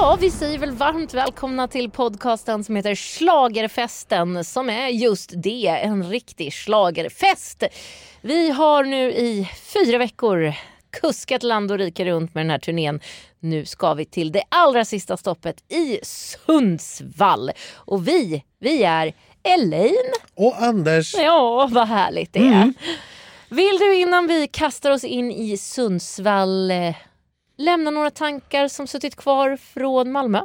Ja, vi säger väl varmt välkomna till podcasten som heter Schlagerfesten, som är just det, en riktig schlagerfest. Vi har nu i 4 veckor kuskat land och rike runt med den här turnén. Nu ska vi till det allra sista stoppet i Sundsvall. Och vi är Elaine och Anders. Ja, vad härligt det är. Vill du innan vi kastar oss in i Sundsvall lämna några tankar som suttit kvar från Malmö?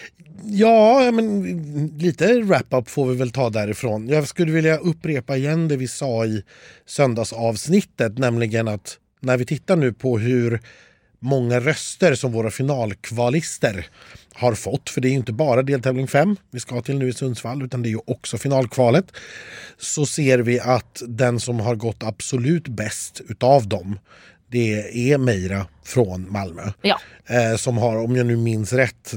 Ja, men lite wrap-up får vi väl ta därifrån. Jag skulle vilja upprepa igen det vi sa i söndagsavsnittet, nämligen att när vi tittar nu på hur många röster som våra finalkvalister har fått, för det är ju inte bara deltävling 5 vi ska till nu i Sundsvall, utan det är ju också finalkvalet, så ser vi att den som har gått absolut bäst utav dem, det är Meira från Malmö. Ja. Som har, om jag nu minns rätt,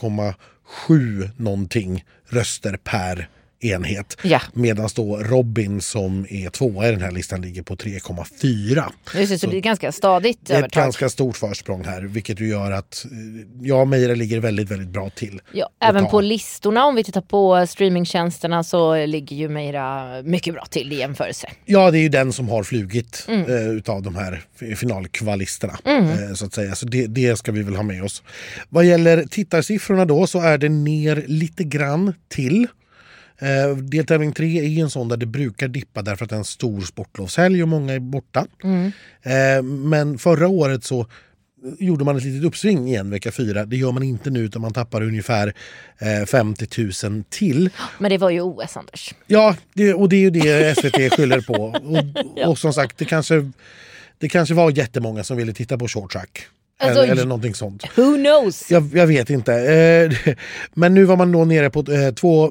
3,7 någonting röster per enhet. Ja. Medan då Robin som är 2 i den här listan ligger på 3,4. Just det, så det är ganska stadigt. Det är ett ganska stort försprång här, vilket ju gör att Meira ligger väldigt, väldigt bra till. Ja, även på listorna, om vi tittar på streamingtjänsterna, så ligger ju Meira mycket bra till i jämförelse. Ja, det är ju den som har flugit utav de här finalkvalisterna, så att säga. Så det ska vi väl ha med oss. Vad gäller tittarsiffrorna då, så är det ner lite grann till. Deltävling 3 är en sån där det brukar dippa därför att det är en stor sportlovshelg och många är borta. Men förra året så gjorde man ett litet uppsving igen vecka 4. Det gör man inte nu, utan man tappar ungefär 50 000 till. Men det var ju OS, Anders. Ja, och det är ju det SVT skyller på. Och som sagt, det kanske var jättemånga som ville titta på short track. Alltså, eller någonting sånt. Who knows? Jag vet inte. Men nu var man då nere på 2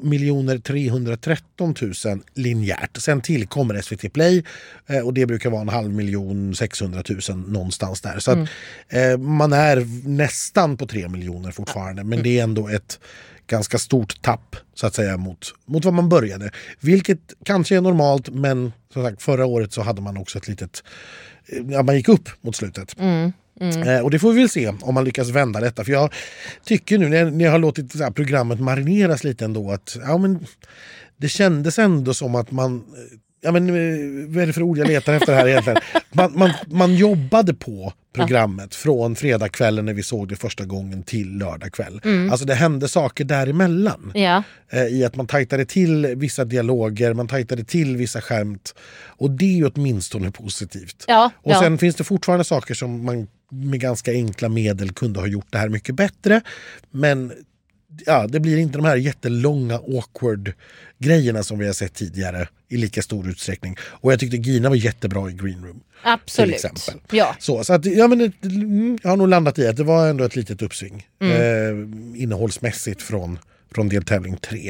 313 000 linjärt. Sen tillkommer SVT Play och det brukar vara 500 600 000 någonstans där. Så att, man är nästan på 3 miljoner fortfarande. Men det är ändå ett ganska stort tapp, så att säga, mot vad man började. Vilket kanske är normalt, men som sagt, förra året så hade man också ett litet... Ja, man gick upp mot slutet. Och det får vi väl se om man lyckas vända detta. För jag tycker nu när jag har låtit så här programmet marineras lite ändå att det kändes ändå som att man... vad är det för ord jag letar efter här egentligen? Man jobbade på programmet från fredagskvällen när vi såg det första gången till lördagkväll. Alltså det hände saker däremellan. Ja. I att man tajtade till vissa dialoger, man tajtade till vissa skämt. Och det är ju åtminstone positivt. Ja, och sen finns det fortfarande saker som man med ganska enkla medel kunde ha gjort det här mycket bättre. Men det blir inte de här jättelånga awkward grejerna som vi har sett tidigare i lika stor utsträckning. Och jag tyckte Gina var jättebra i Green Room. Absolut. Till exempel. Ja. Så att, jag har nog landat i att det var ändå ett litet uppsving. Innehållsmässigt från deltävling 3.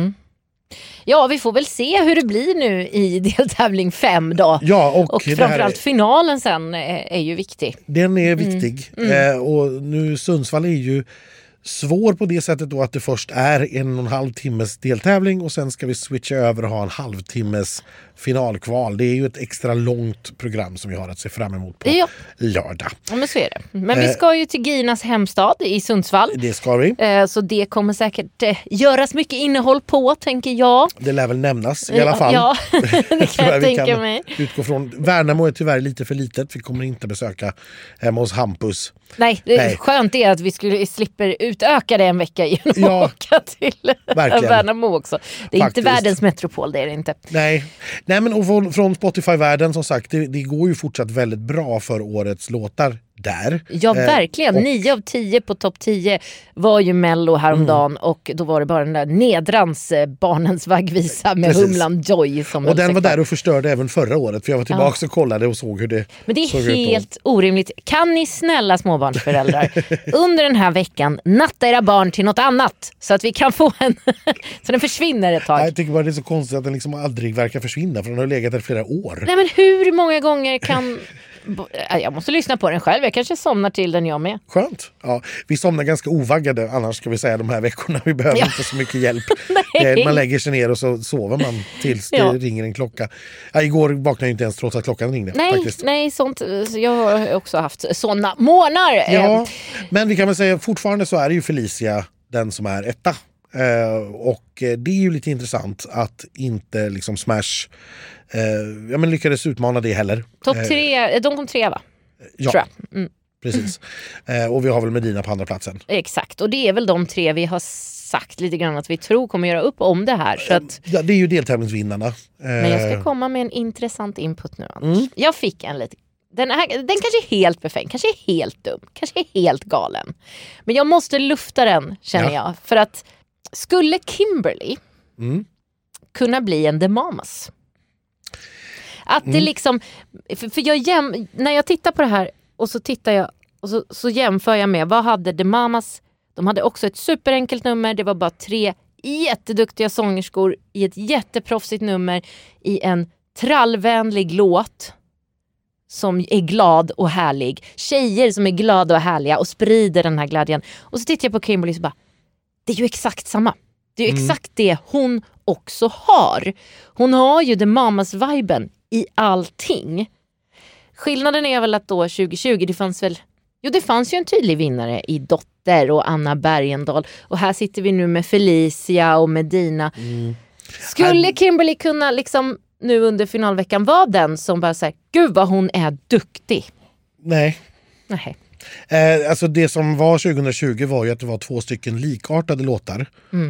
Ja, vi får väl se hur det blir nu i deltävling 5 då. Ja, och framförallt finalen sen är ju viktig. Den är viktig. Och nu Sundsvall är ju svår på det sättet då att det först är 1,5 timmes deltävling och sen ska vi switcha över och ha en halvtimmes finalkval. Det är ju ett extra långt program som vi har att se fram emot på lördag. Ja, men så är det. Men vi ska ju till Ginas hemstad i Sundsvall. Det ska vi. Så det kommer säkert göras mycket innehåll på, tänker jag. Det lär väl nämnas i alla fall. Ja, det kan jag tänka mig. Utgå från. Värnamo är tyvärr lite för litet. Vi kommer inte besöka hemma hos Hampus. Nej, skönt är att vi slipper utöka det en vecka genom att åka till Värnamo också. Det är inte världens metropol, det är det inte. Nej, men och från Spotify-världen som sagt, det går ju fortsatt väldigt bra för årets låtar där. Ja, verkligen. 9 av 10 på topp 10 var ju Mello häromdagen och då var det bara den där Nedrans Barnens vaggvisa med Humlan Joy som och den var där och förstörde även förra året, för jag var tillbaka och kollade och såg hur det. Men det är helt orimligt. Kan ni snälla småbarnsföräldrar under den här veckan natta era barn till något annat så att vi kan få så den försvinner ett tag? Jag tycker bara det är så konstigt att den liksom aldrig verkar försvinna, för den har legat där flera år. Nej, men hur många gånger kan Jag måste lyssna på den själv. Jag kanske somnar till den jag med. Skönt. Ja, vi somnar ganska ovaggade annars ska vi säga de här veckorna. Vi behöver inte så mycket hjälp. Man lägger sig ner och så sover man tills det ringer en klocka. Igår vaknade jag inte ens trots att klockan ringde. Nej, sånt. Jag har också haft såna månader. Ja, men vi kan väl säga fortfarande så är det ju Felicia den som är etta. Och det är ju lite intressant att inte liksom Smash lyckades utmana det heller. Topp 3, de kom 3 va? Ja, tror jag. Precis. Och vi har väl Medina på andra platsen. Exakt, och det är väl de 3 vi har sagt lite grann att vi tror kommer göra upp om det här. Så att... Ja, det är ju deltävlingsvinnarna. Men jag ska komma med en intressant input nu. Jag fick en lite... Den kanske är helt befängd, kanske är helt dum, kanske är helt galen. Men jag måste lufta den, känner jag. För att skulle Kimberly kunna bli en The Mamas? Att det liksom... För när jag tittar på det här och så tittar jag och så jämför jag med vad hade The Mamas. De hade också ett superenkelt nummer. Det var bara 3 jätteduktiga sångerskor i ett jätteproffsigt nummer i en trallvänlig låt som är glad och härlig. Tjejer som är glada och härliga och sprider den här glädjen. Och så tittar jag på Kimberly och bara, det är ju exakt samma. Det är ju exakt det hon också har. Hon har ju The Mamas-viben i allting. Skillnaden är väl att då 2020 det fanns ju en tydlig vinnare i Dotter och Anna Bergendahl. Och här sitter vi nu med Felicia och Medina. Skulle Kimberly kunna liksom nu under finalveckan vara den som bara säger, gud vad hon är duktig? Nej. Alltså det som var 2020 var ju att det var 2 stycken likartade låtar.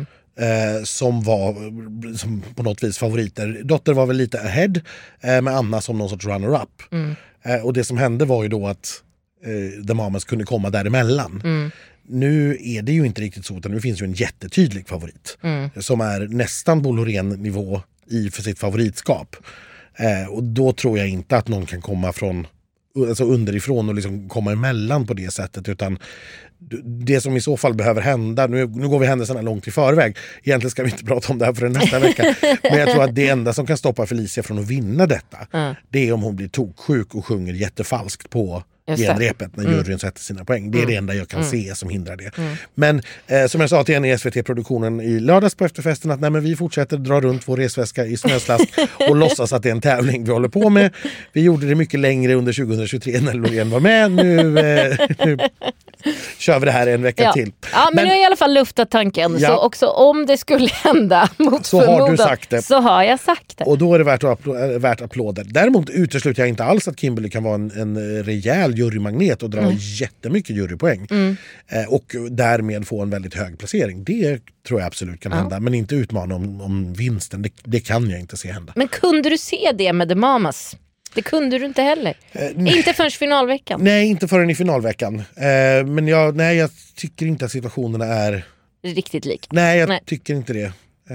Som var som på något vis favoriter. Dotter var väl lite ahead med Anna som någon sorts runner-up. Och det som hände var ju då att The Mamas kunde komma däremellan. Nu är det ju inte riktigt så, utan nu finns ju en jättetydlig favorit som är nästan Bo Loreen-nivå för sitt favoritskap. Och då tror jag inte att någon kan komma från underifrån och liksom komma emellan på det sättet, utan det som i så fall behöver hända, nu går vi händelserna långt i förväg, egentligen ska vi inte prata om det här för nästa vecka, men jag tror att det enda som kan stoppa Felicia från att vinna detta, det är om hon blir toksjuk och sjunger jättefalskt på genrepet när juryn sätter sina poäng. Det är det enda jag kan se som hindrar det. Men som jag sa till en i SVT-produktionen i lördags på efterfesten att men vi fortsätter dra runt vår resväska i snöslask och låtsas att det är en tävling vi håller på med. Vi gjorde det mycket längre under 2023 när Loreen var med. Nu kör vi det här en vecka till. Ja, men nu har jag i alla fall luftat tanken. Så också om det skulle hända mot så förmodan, har du sagt det. Så har jag sagt det. Och då är det värt applåder. Däremot utesluter jag inte alls att Kimberly kan vara en rejäl jurymagnet och dra jättemycket jurypoäng. Och därmed få en väldigt hög placering. Det tror jag absolut kan hända. Men inte utmana om vinsten. Det kan jag inte se hända. Men kunde du se det med The Mamas? Det kunde du inte heller. Inte förrän finalveckan. Nej, inte förrän i finalveckan. Men jag tycker inte att situationerna är riktigt lik. Nej, jag tycker inte det.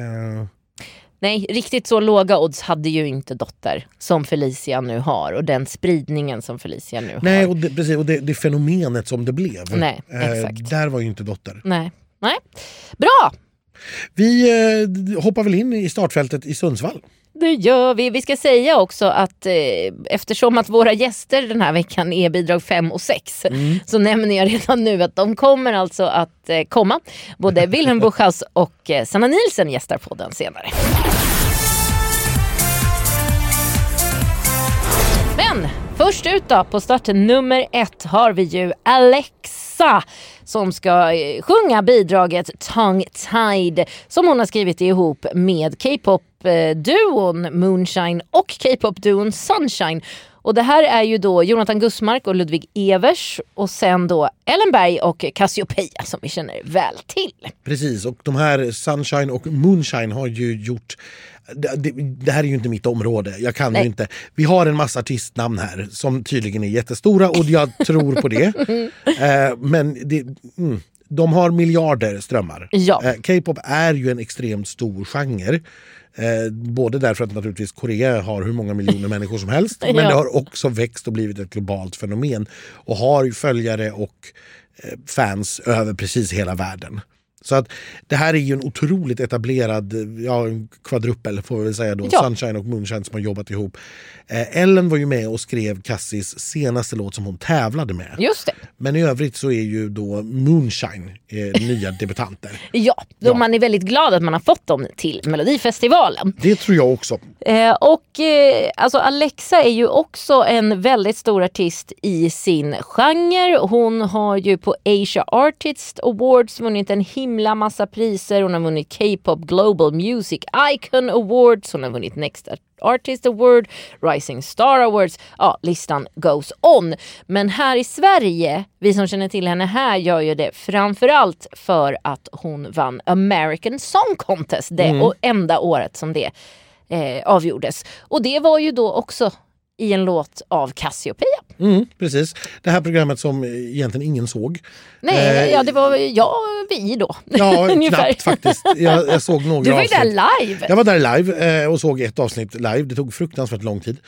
Nej, riktigt så låga odds hade ju inte Dotter som Felicia nu har. Och den spridningen som Felicia nu har. Nej, och det fenomenet som det blev. Nej, exakt. Där var ju inte Dotter. Nej. Bra! Vi hoppar väl in i startfältet i Sundsvall. Det gör vi. Vi ska säga också att eftersom att våra gäster den här veckan är bidrag 5 och 6 så nämner jag redan nu att de kommer alltså att komma. Både Wilhelm Buchhaus och Sanna Nielsen gästar på den senare. Men först ut då, på start nummer 1 har vi ju Alexa som ska sjunga bidraget Tongue Tied som hon har skrivit ihop med K-pop-duon Moonshine och K-pop-duon Sunshine. Och det här är ju då Jonathan Gussmark och Ludvig Evers och sen då Ellen Berg och Cassiopeia som vi känner väl till. Precis, och de här Sunshine och Moonshine har ju gjort... Det här är ju inte mitt område, jag kan ju inte. Vi har en massa artistnamn här som tydligen är jättestora och jag tror på det. Men de har miljarder strömmar. K-pop är ju en extremt stor genre. Både därför att naturligtvis Korea har hur många miljoner människor som helst. Men det har också växt och blivit ett globalt fenomen. Och har ju följare och fans över precis hela världen. Så att det här är ju en otroligt etablerad kvadruppel får vi väl säga då. Ja. Sunshine och Moonshine som har jobbat ihop. Ellen var ju med och skrev Cassies senaste låt som hon tävlade med. Just det. Men i övrigt så är ju då Moonshine nya debutanter. Ja, då man är väldigt glad att man har fått dem till Melodifestivalen. Det tror jag också. Alltså Alexa är ju också en väldigt stor artist i sin genre. Hon har ju på Asia Artist Awards vunnit en himla massa priser. Hon har vunnit K-pop Global Music Icon Awards. Hon har vunnit Next Artist Award, Rising Star Awards. Ja, listan goes on. Men här i Sverige, vi som känner till henne här gör ju det framförallt för att hon vann American Song Contest. Det och enda året som det avgjordes. Och det var ju då också i en låt av Cassiopeia. Precis. Det här programmet som egentligen ingen såg. Nej, det var vi då. Ja, knappt faktiskt. Jag såg några Du var ju avsnitt. där live. Jag var där live och såg ett avsnitt live. Det tog fruktansvärt lång tid.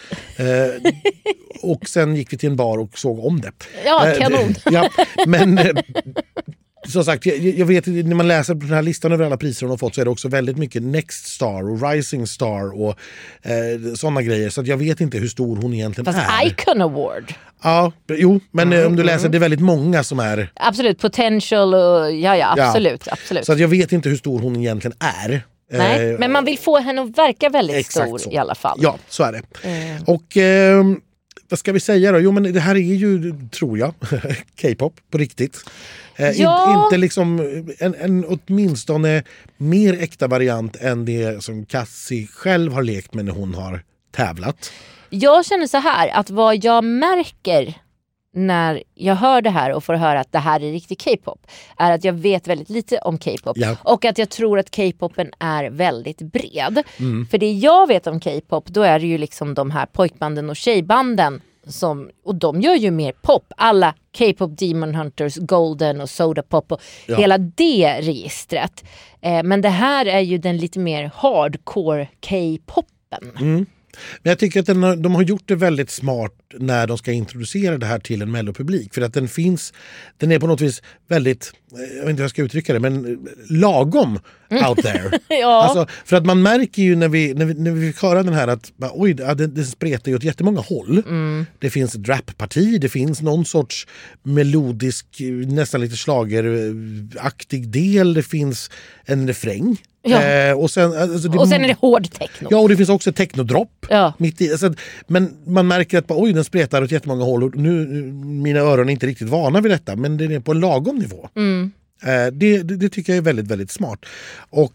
Och sen gick vi till en bar och såg om det. Ja, kanon. Ja, men som sagt, jag vet när man läser på den här listan över alla priser hon har fått så är det också väldigt mycket Next Star och Rising Star och sådana grejer. Så att jag vet inte hur stor hon egentligen är. Fast Icon Award. Ja, jo, men om du läser, det är väldigt många som är... Absolut, potential och absolut. Så att jag vet inte hur stor hon egentligen är. Nej, men man vill få henne att verka väldigt stor så. i alla fall. Ja, så är det. Och vad ska vi säga då? Jo, men det här är ju, tror jag, K-pop på riktigt. Inte liksom en åtminstone mer äkta variant än det som Cassie själv har lekt med när hon har tävlat. Jag känner så här, att vad jag märker när jag hör det här och får höra att det här är riktig K-pop är att jag vet väldigt lite om K-pop. Ja. Och att jag tror att K-popen är väldigt bred. För det jag vet om K-pop, då är det ju liksom de här pojkbanden och tjejbanden och de gör ju mer pop. Alla K-pop, Demon Hunters, Golden och Soda Pop och hela det registret. Men det här är ju den lite mer hardcore K-popen. Men jag tycker att de har gjort det väldigt smart när de ska introducera det här till en mellopublik. För att den är på något vis väldigt, jag vet inte hur jag ska uttrycka det, men lagom out there. Ja. Alltså, för att man märker ju när vi fick höra den här att oj, det spretar ju åt jättemånga håll. Det finns ett rapparti, det finns någon sorts melodisk, nästan lite schlageraktig del, det finns en refräng. Ja. Och sen är det hård techno. Ja, och det finns också ett technodropp. Ja. Mitt i, alltså, men man märker att oj, den spretar åt jättemånga håll och nu mina öron är inte riktigt vana vid detta, men det är på en lagom nivå. Det tycker jag är väldigt, väldigt smart. Och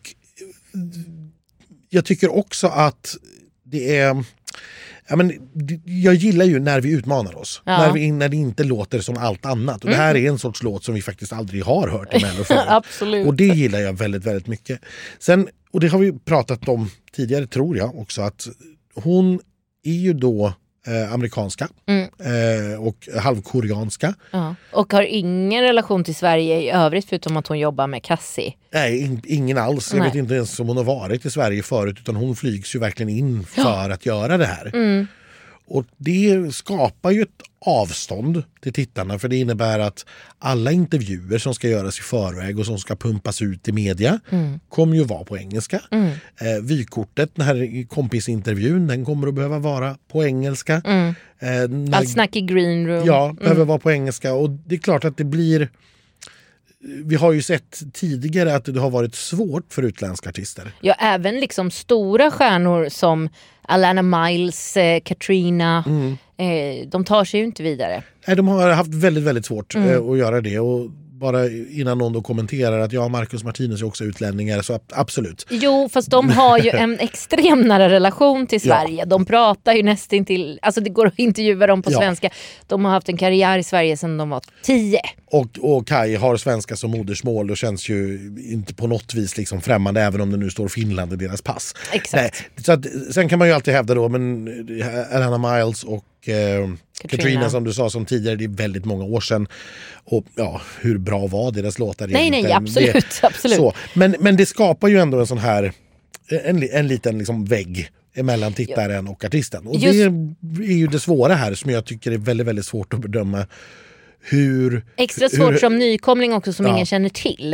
jag tycker också att det är... jag gillar ju när vi utmanar oss. När det inte låter som allt annat. Och det här är en sorts låt som vi faktiskt aldrig har hört i Mello förut. Absolut. Och det gillar jag väldigt, väldigt mycket. Sen, och det har vi pratat om tidigare tror jag också, att hon är ju då amerikanska och halvkoreanska. Ja. Och har ingen relation till Sverige i övrigt förutom att hon jobbar med Cassie. Nej, ingen alls. Jag vet inte ens om hon har varit i Sverige förut, utan hon flygs ju verkligen in för att göra det här. Och det skapar ju ett avstånd till tittarna, för det innebär att alla intervjuer som ska göras i förväg och som ska pumpas ut i media kommer ju vara på engelska. Vykortet, den här kompisintervjun, den kommer att behöva vara på engelska. Allt snack i green room. Ja, behöver vara på engelska, och det är klart att det blir... Vi har ju sett tidigare att det har varit svårt för utländska artister. Ja, även liksom stora stjärnor som Alana Miles, Katrina, de tar sig ju inte vidare. Nej, de har haft väldigt, väldigt svårt att göra det, och bara innan någon då kommenterar att Marcus Martinez är också utlänningar, så absolut. Jo, fast de har ju en extrem nära relation till Sverige. Ja. De pratar ju nästan till, alltså det går att intervjua dem på svenska. De har haft en karriär i Sverige sedan de var 10. Och Kai har svenska som modersmål och känns ju inte på något vis liksom främmande, även om det nu står Finland i deras pass. Exakt. Nej, så att, sen kan man ju alltid hävda då, men Alana Miles och Katrina som du sa som tidigare, det är väldigt många år sedan, och hur bra var deras låtar? Nej, absolut. Så. Men det skapar ju ändå en sån här en liten liksom vägg emellan tittaren och artisten, och det är ju det svåra här, som jag tycker är väldigt, väldigt svårt att bedöma. Extra svårt som nykomling också, som ingen känner till.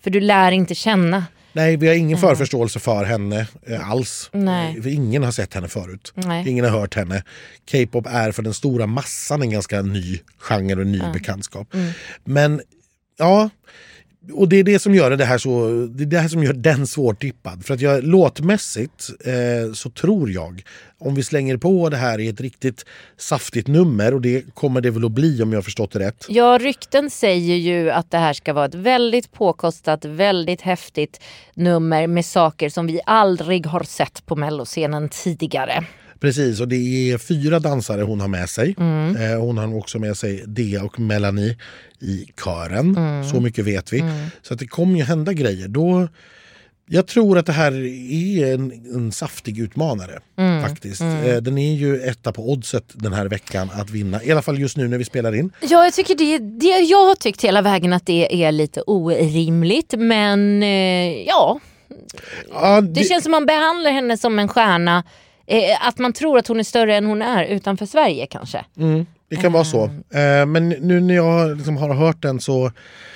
För du lär inte känna. Nej, vi har ingen förförståelse för henne alls. Nej. För ingen har sett henne förut. Nej. Ingen har hört henne. K-pop är för den stora massan en ganska ny genre och ny bekantskap. Men ja, och det är det som gör det här så, det är det här som gör den svårtippad. För att låtmässigt så tror jag, om vi slänger på det här i ett riktigt saftigt nummer, och det kommer det väl att bli om jag har förstått det rätt. Ja, rykten säger ju att det här ska vara ett väldigt påkostat, väldigt häftigt nummer med saker som vi aldrig har sett på Melloscenen tidigare. Precis, och det är 4 dansare hon har med sig. Hon har också med sig Dea och Melanie i kören. Så mycket vet vi. Så att det kommer ju hända grejer. Jag tror att det här är en saftig utmanare faktiskt. Den är ju etta på oddset den här veckan att vinna. I alla fall just nu när vi spelar in. Ja, jag tycker jag har tyckt hela vägen att det är lite orimligt. Men ja, det känns som man behandlar henne som en stjärna. Att man tror att hon är större än hon är utanför Sverige kanske. Det kan vara så. Men nu när jag liksom har hört den så...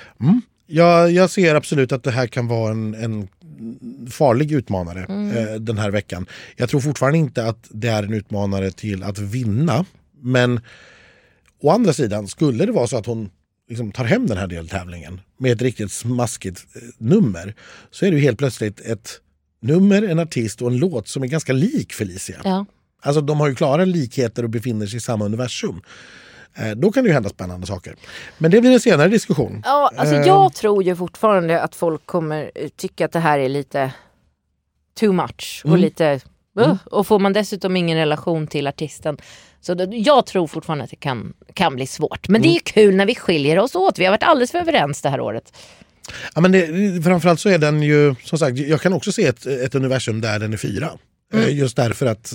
Jag ser absolut att det här kan vara en farlig utmanare den här veckan. Jag tror fortfarande inte att det är en utmanare till att vinna. Men å andra sidan, skulle det vara så att hon liksom tar hem den här deltävlingen med ett riktigt smaskigt nummer, så är det ju helt plötsligt ett nummer, en artist och en låt som är ganska lik Felicia. Ja. Alltså de har ju klara likheter och befinner sig i samma universum. Då kan det ju hända spännande saker. Men det blir en senare diskussion. Ja, alltså jag tror ju fortfarande att folk kommer tycka att det här är lite too much. Och lite... Och får man dessutom ingen relation till artisten. Så jag tror fortfarande att det kan bli svårt. Men det är ju kul när vi skiljer oss åt. Vi har varit alldeles för överens det här året. Ja, men framförallt så är den ju, som sagt, jag kan också se ett universum där den är 4. Just därför att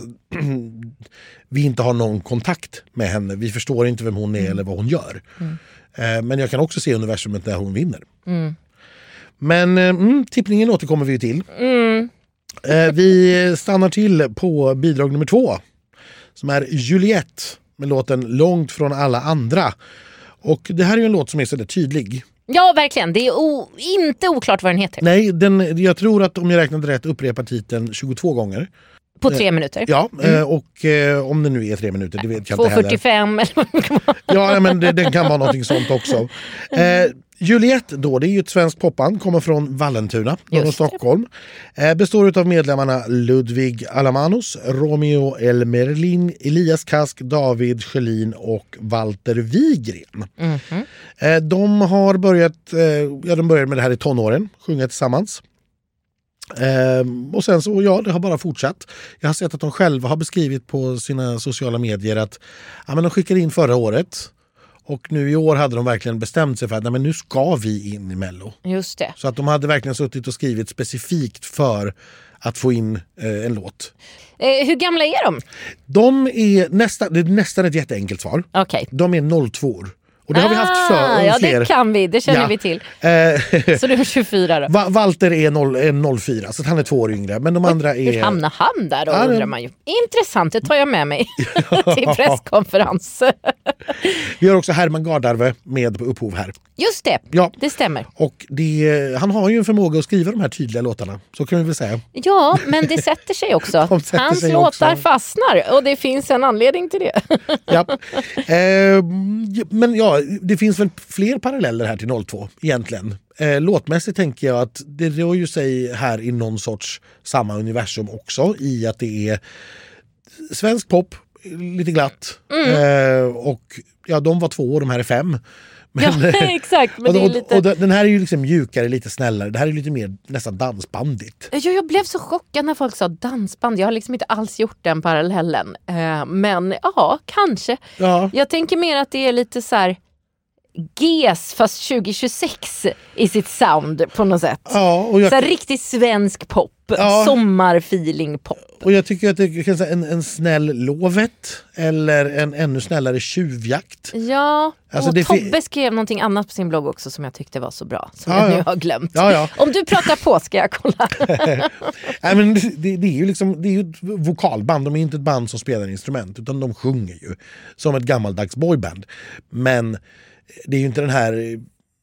vi inte har någon kontakt med henne. Vi förstår inte vem hon är eller vad hon gör. Men jag kan också se universumet där hon vinner. Men tippningen återkommer vi till. Vi stannar till på bidrag nummer 2. Som är Juliette med låten Långt från alla andra. Och det här är ju en låt som är så där tydlig. Ja, verkligen. Det är inte oklart vad den heter. Nej, jag tror att om jag räknade rätt upprepar titeln 22 gånger. På 3 minuter. Ja, och om det nu är 3 minuter, det vet jag inte heller. 2:45 eller vad. Ja, men den kan vara någonting sånt också. Juliette då, det är ju ett svenskt popband, kommer från Vallentuna, norr om Stockholm. Består av medlemmarna Ludvig Alamanos, Romeo El Merlin, Elias Kask, David Schelin och Walter Wigren. De har de började med det här i tonåren, sjunga tillsammans. Och sen så, det har bara fortsatt. Jag har sett att de själva har beskrivit på sina sociala medier att men de skickade in förra året. Och nu i år hade de verkligen bestämt sig för att nu ska vi in i Mello. Just det. Så att de hade verkligen suttit och skrivit specifikt för att få in en låt. Hur gamla är de? De är det är nästan ett jätteenkelt svar. Okej. De är 02. Och det har vi haft för ja, fler. det kan vi. Det känner vi till. Så du är 24 då? Walter är 04, så han är 2 år yngre. Men de andra är... Hur hamnar han där då, undrar man ju. Intressant, det tar jag med mig till presskonferens. Vi har också Herman Gardarve med på upphov här. Just det, ja. Det stämmer. Och han har ju en förmåga att skriva de här tydliga låtarna, så kan vi väl säga. Ja, men det sätter sig också. Hans låtar fastnar, och det finns en anledning till det. Ja. Men ja, det finns väl fler paralleller här till 02 egentligen. Låtmässigt tänker jag att det rör ju sig här i någon sorts samma universum också, i att det är svensk pop, lite glatt. Och ja, de var 2 år, de här är 5. Men, ja, exakt. Men det är lite... och den här är ju liksom mjukare, lite snällare. Det här är lite mer nästan dansbandigt. Jag blev så chockad när folk sa dansband. Jag har liksom inte alls gjort den parallellen. Men ja, kanske. Ja. Jag tänker mer att det är lite så här GES fast 2026 i sitt sound på något sätt. Ja, och så här riktigt svensk pop. Sommarfeeling pop. Och jag tycker att det kan säga en snäll Lovet eller en ännu snällare Tjuvjakt. Ja, alltså och Tobbe skrev någonting annat på sin blogg också som jag tyckte var så bra, som jag nu har glömt. Ja. Om du pratar på ska jag kolla. Nej, men det är ju liksom, det är ju ett vokalband, de är inte ett band som spelar instrument utan de sjunger ju som ett gammaldags boyband. Men det är ju inte den här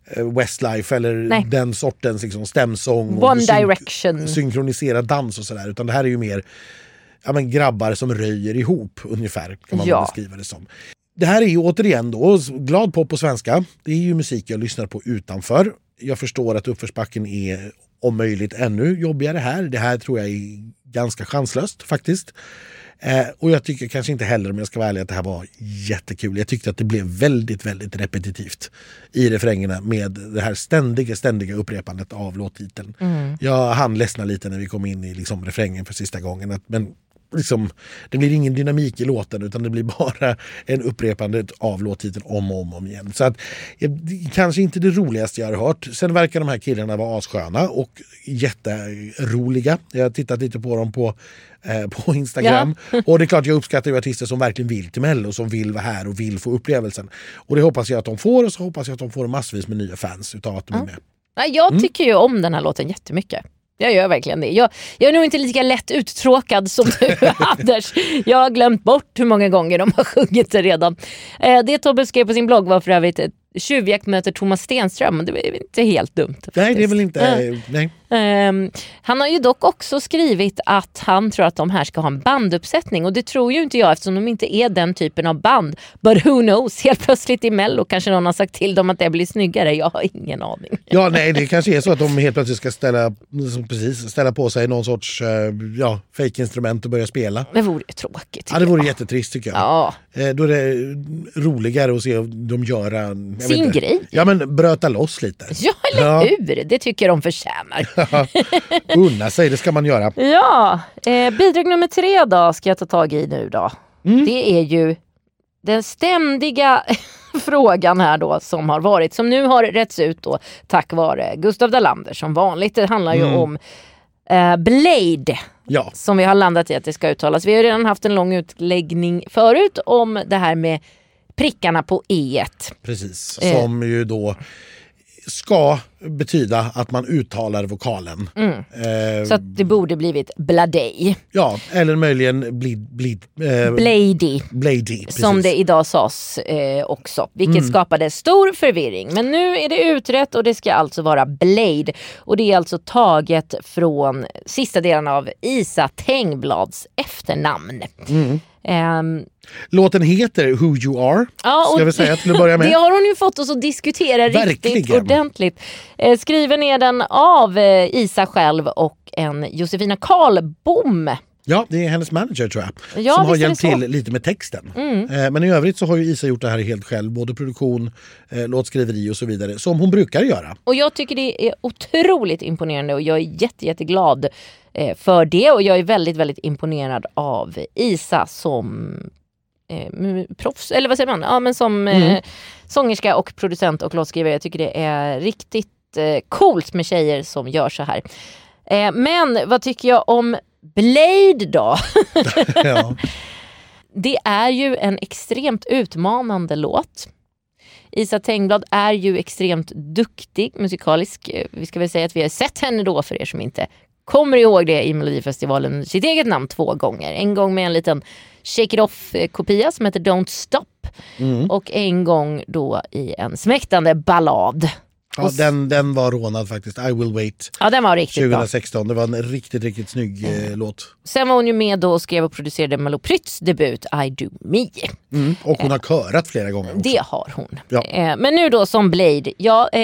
Westlife eller den sortens liksom, stämsång och One Direction. synkroniserad dans och sådär. Utan det här är ju mer grabbar som röjer ihop ungefär, kan man beskriva det som. Det här är ju återigen då glad pop på svenska. Det är ju musik jag lyssnar på utanför. Jag förstår att uppförsbacken är om möjligt ännu jobbigare här. Det här tror jag är ganska chanslöst faktiskt. Och jag tycker kanske inte heller, om jag ska vara ärlig, att det här var jättekul. Jag tyckte att det blev väldigt, väldigt repetitivt i refrängerna med det här ständiga upprepandet av låttiteln. Jag hann ledsna lite när vi kom in i liksom refrängen för sista gången. Men liksom, det blir ingen dynamik i låten, utan det blir bara en upprepande av låttiteln om och om igen. Så att kanske inte det roligaste jag har hört. Sen verkar de här killarna vara assköna och jätteroliga. Jag har tittat lite på dem på Instagram. Och det är klart, jag uppskattar ju artister som verkligen vill till Mello, som vill vara här och vill få upplevelsen. Och det hoppas jag att de får, och så hoppas jag att de får massvis med nya fans utav att de är med. Jag tycker ju om den här låten jättemycket. Jag gör verkligen det. Jag är nog inte lika lätt uttråkad som du, Anders. Jag har glömt bort hur många gånger de har sjungit det redan. Det Tobbe skrev på sin blogg var för övrigt Tjuvjakt möter Thomas Stenström. Det är inte helt dumt. Faktiskt. Nej, det är väl inte... Nej. Han har ju dock också skrivit att han tror att de här ska ha en banduppsättning. Och det tror ju inte jag, eftersom de inte är den typen av band. But who knows? Helt plötsligt i Mello kanske någon har sagt till dem att det blir snyggare. Jag har ingen aning. Ja, nej, det kanske är så att de helt plötsligt ska ställa på sig någon sorts fake-instrument och börja spela. Det vore tråkigt. Ja, det vore jättetrist tycker jag. Ja. Då är det roligare att se de göra sin grej. Ja, men bröta loss lite. Ja, eller hur? Det tycker de förtjänar. Unna sig, det ska man göra. Ja, bidrag nummer 3 då ska jag ta tag i nu då. Det är ju den ständiga frågan här då som har varit, som nu har rätts ut då tack vare Gustav Dalander som vanligt. Det handlar ju om Blade. Ja. Som vi har landat i att det ska uttalas. Vi har redan haft en lång utläggning förut om det här med prickarna på E1. Precis, som ju då ska betyda att man uttalar vokalen. Så att det borde blivit Bladej. Ja, eller möjligen Blady. Som det idag sades också. Vilket skapade stor förvirring. Men nu är det utrett och det ska alltså vara Blade. Och det är alltså taget från sista delen av Isa Tengblads efternamn. Låten heter Who You Are, ska vi säga till att börja med. Det har hon ju fått oss att diskutera riktigt ordentligt. Skriven är den av Isa själv och en Josefina Karlbom. Ja, det är hennes manager tror jag, som har hjälpt till lite med texten. Men i övrigt så har ju Isa gjort det här helt själv, både produktion, låtskriveri och så vidare, som hon brukar göra. Och jag tycker det är otroligt imponerande och jag är jätteglad för det, och jag är väldigt, väldigt imponerad av Isa som proffs, eller vad säger man? Ja, men som sångerska och producent och låtskrivare. Jag tycker det är riktigt coolt med tjejer som gör så här. Men vad tycker jag om Blade då? Ja. Det är ju en extremt utmanande låt. Isa Tengblad är ju extremt duktig musikalisk. Vi ska väl säga att vi har sett henne då, för er som inte kommer ihåg det, i Melodifestivalen sitt eget namn 2 gånger. En gång med en liten Shake It Off-kopia som heter Don't Stop. Och en gång då i en smäktande ballad. Ja, den var rånad faktiskt. I Will Wait. Ja, den var riktigt 2016. Bra. Det var en riktigt, riktigt snygg låt. Sen var hon ju med då och skrev och producerade Malou Prytz debut I Do Me. Och hon har körat flera gånger också. Det har hon. Ja. Men nu då som Blade.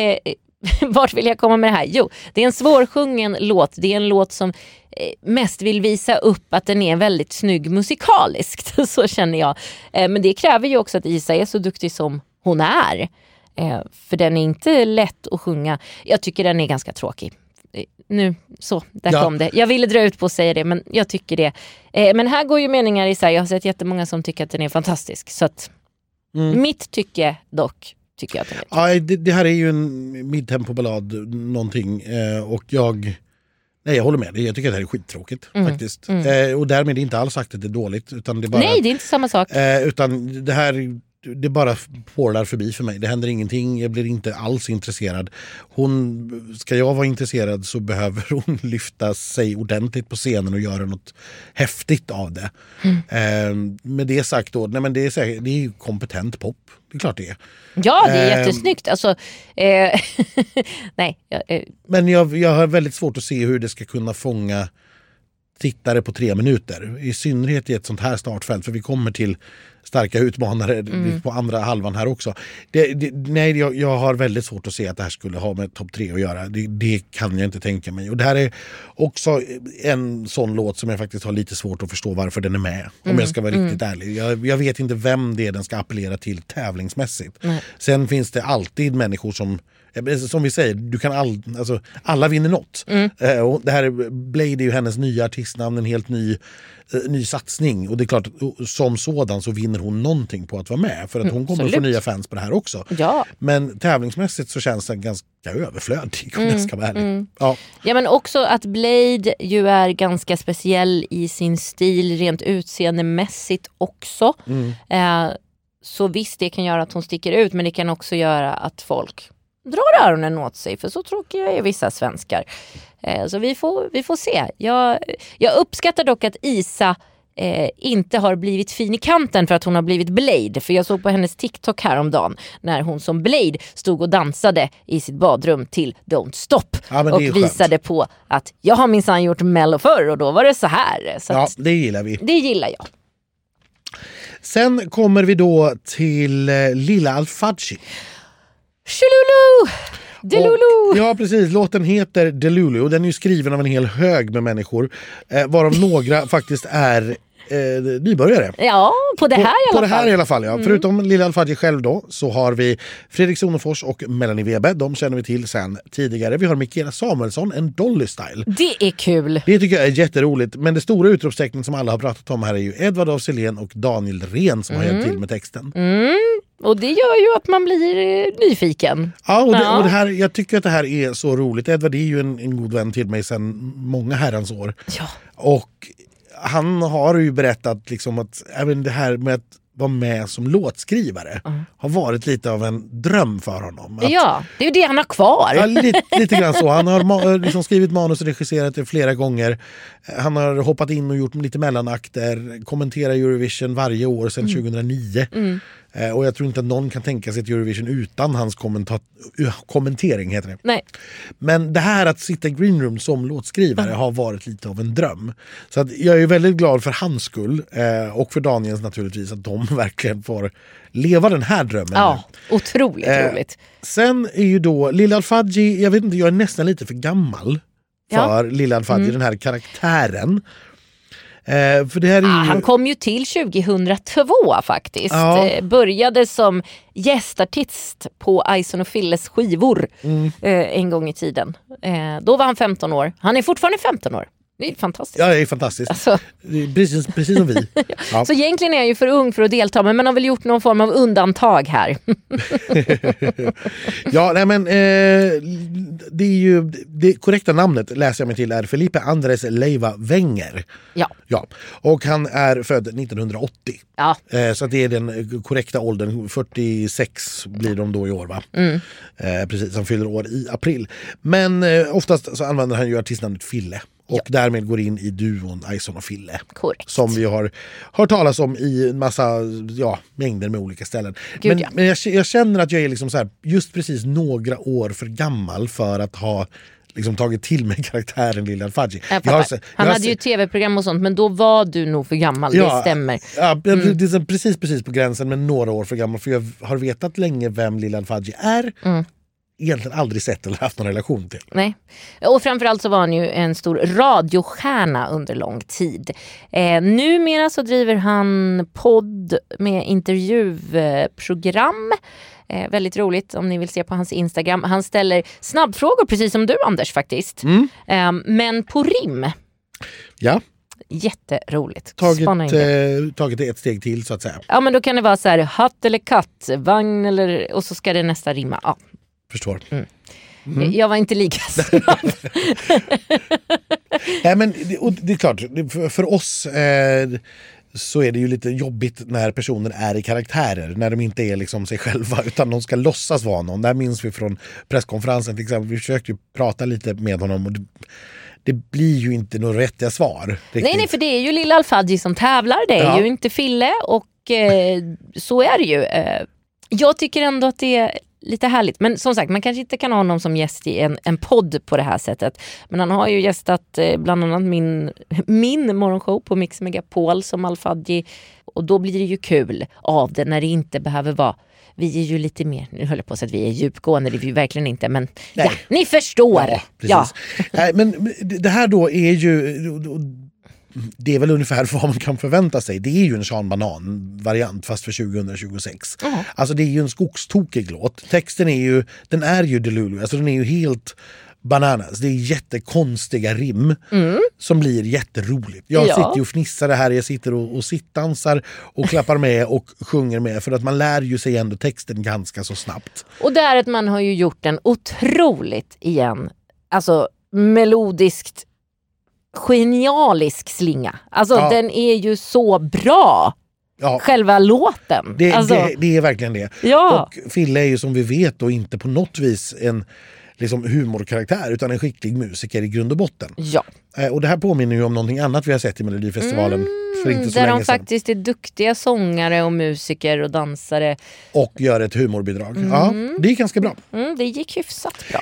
Vart vill jag komma med det här? Jo, det är en svårsjungen låt. Det är en låt som mest vill visa upp att den är väldigt snygg musikaliskt. Så känner jag. Men det kräver ju också att Isa är så duktig som hon är. För den är inte lätt att sjunga. Jag tycker den är ganska tråkig. Nu, så, där kom det. Jag ville dra ut på att säga det, men jag tycker det. Men här går ju meningar isär. Jag har sett jättemånga som tycker att den är fantastisk. Så att mitt tycke dock tycker jag att den är. Ja, det här är ju en midtempo-ballad någonting. Och jag håller med dig. Jag tycker att det här är skittråkigt faktiskt. Och därmed är det inte alls sagt att det är dåligt. Utan det är bara nej, det är inte samma sak. Utan det här det bara porlar förbi för mig. Det händer ingenting, jag blir inte alls intresserad. Ska jag vara intresserad så behöver hon lyfta sig ordentligt på scenen och göra något häftigt av det. Med det sagt då, nej men det är ju kompetent pop. Det är klart det är. Ja, det är jättesnyggt. Alltså, nej. Men jag har väldigt svårt att se hur det ska kunna fånga tittare på 3 minuter. I synnerhet i ett sånt här startfält. För vi kommer till starka utmanare på andra halvan här också. Jag har väldigt svårt att se att det här skulle ha med topp 3 att göra. Det kan jag inte tänka mig. Och det här är också en sån låt som jag faktiskt har lite svårt att förstå varför den är med. Om jag ska vara riktigt ärlig. Jag vet inte vem det är den ska appellera till tävlingsmässigt. Sen finns det alltid människor som vi säger, du kan alla vinner något. Och det här Blade är ju hennes nya artistnamn, en helt ny satsning. Och det är klart, som sådan så vinner hon någonting på att vara med. För att hon kommer att få nya fans på det här också. Ja. Men tävlingsmässigt så känns den ganska överflödig om jag ska vara ärlig. Ja, men också att Blade ju är ganska speciell i sin stil rent utseendemässigt också. Så visst, det kan göra att hon sticker ut, men det kan också göra att folk drar öronen åt sig, för så tråkiga är vissa svenskar. Så vi får se. Jag uppskattar dock att Isa inte har blivit fin i kanten för att hon har blivit Blade. För jag såg på hennes TikTok häromdagen när hon som Blade stod och dansade i sitt badrum till Don't Stop. Och visade skönt på att jag har minsann gjort Mello förr och då var det så här. Så det gillar vi. Det gillar jag. Sen kommer vi då till Lilla Alfadji. Shululu! Delulu! Ja, precis. Låten heter Delulu och den är ju skriven av en hel hög med människor, varav några faktiskt är nybörjare. Ja, på det här i alla fall. På det här i alla fall, ja. Förutom Lilla Alfadji själv då, så har vi Fredrik Sonefors och Melanie Webe. De känner vi till sen tidigare. Vi har Mikaela Samuelsson, en Dolly Style. Det är kul. Det tycker jag är jätteroligt. Men det stora utropstecknet som alla har pratat om här är ju Edvard af Sillén och Daniel Rehn som har hjälpt till med texten. Och det gör ju att man blir nyfiken. Ja, och det här, jag tycker att det här är så roligt. Edvard är ju en god vän till mig sedan många herrans år. Ja. Och han har ju berättat liksom att även det här med att vara med som låtskrivare har varit lite av en dröm för honom. Ja, det är ju det han har kvar. Ja, lite grann så. Han har liksom skrivit manus och regisserat det flera gånger. Han har hoppat in och gjort lite mellanakter, kommenterar Eurovision varje år sedan 2009. Och jag tror inte att någon kan tänka sig ett Eurovision utan hans kommentering, heter det. Nej. Men det här att sitta i Green Room som låtskrivare har varit lite av en dröm. Så att jag är väldigt glad för hans skull och för Daniels naturligtvis, att de verkligen får leva den här drömmen. Ja, otroligt roligt. Sen är ju då Lilla Alfadji, jag vet inte, jag är nästan lite för gammal för Lilla Alfadji, den här karaktären. För det här är ju... Han kom ju till 2002 faktiskt. Började som gästartist på Ison och Filles skivor en gång i tiden. Då var han 15 år. Han är fortfarande 15 år. Det är fantastiskt. Ja, det är fantastiskt. Alltså. Precis som vi. Ja. Så egentligen är jag ju för ung för att delta, men man har väl gjort någon form av undantag här. Ja, nej men det är ju det korrekta namnet, läser jag mig till, är Felipe Andres Leiva Wenger. Ja. Och han är född 1980. Ja. Så det är den korrekta åldern. 46 blir de då i år, va? Precis, som fyller år i april. Men oftast så använder han ju artistnamnet Fille. Och därmed går in i duon Ison och Fille. Korrekt. Som vi har hört talas om i en massa mängder med olika ställen. Men jag känner att jag är liksom så här, just precis några år för gammal för att ha liksom tagit till mig karaktären Lilla Alfadji. Han hade ju tv-program och sånt, men då var du nog för gammal, det stämmer. Ja, det är precis på gränsen, men några år för gammal. För jag har vetat länge vem Lilla Alfadji är. Egentligen aldrig sett eller haft någon relation till. Nej. Och framförallt så var han ju en stor radiostjärna under lång tid. Numera så driver han podd med intervjuprogram. Väldigt roligt om ni vill se på hans Instagram. Han ställer snabbfrågor precis som du, Anders, faktiskt. Men på rim. Ja. Jätteroligt. Tagit det ett steg till, så att säga. Ja, men då kan det vara så här: hatt eller katt, vagn eller... Och så ska det nästa rimma. Ja. Förstår. Jag var inte lika snabb. Nej, men det är klart, för oss så är det ju lite jobbigt när personer är i karaktärer, när de inte är liksom sig själva utan de ska låtsas vara någon. Där minns vi från presskonferensen till exempel, vi försökte ju prata lite med honom och det blir ju inte några rättiga svar. Riktigt. Nej, för det är ju Lilla Al-Fadji som tävlar, det är ju inte Fille och så är det ju. Jag tycker ändå att det är lite härligt. Men som sagt, man kanske inte kan ha honom som gäst i en podd på det här sättet. Men han har ju gästat bland annat min morgonshow på Mix Megapol som Al-Fadji. Och då blir det ju kul av det när det inte behöver vara. Vi är ju lite mer, nu håller jag på att säga att vi är djupgående, det är vi verkligen inte, men ja, ni förstår. Ja, precis. Nej, men det här då är ju, det är väl ungefär vad man kan förvänta sig. Det är ju en Sean Banan-variant fast för 2026. Alltså det är ju en skogstokig låt. Texten är ju, den är ju Delulu, alltså den är ju helt bananas. Det är jättekonstiga rim som blir jätteroligt. Jag sitter ju och fnissar det här, jag sitter och sittdansar och klappar med och sjunger med för att man lär ju sig ändå texten ganska så snabbt. Och där att man har ju gjort en otroligt igen, alltså melodiskt genialisk slinga. Alltså den är ju så bra. Ja. Själva låten. Det är verkligen det. Ja. Och Fille är ju som vi vet då inte på något vis en liksom humorkaraktär utan en skicklig musiker i grund och botten. Ja. Och det här påminner ju om någonting annat vi har sett i Melodifestivalen för inte så där länge de sedan. Faktiskt är duktiga sångare och musiker och dansare. Och gör ett humorbidrag. Ja, det är ganska bra. Det gick hyfsat bra.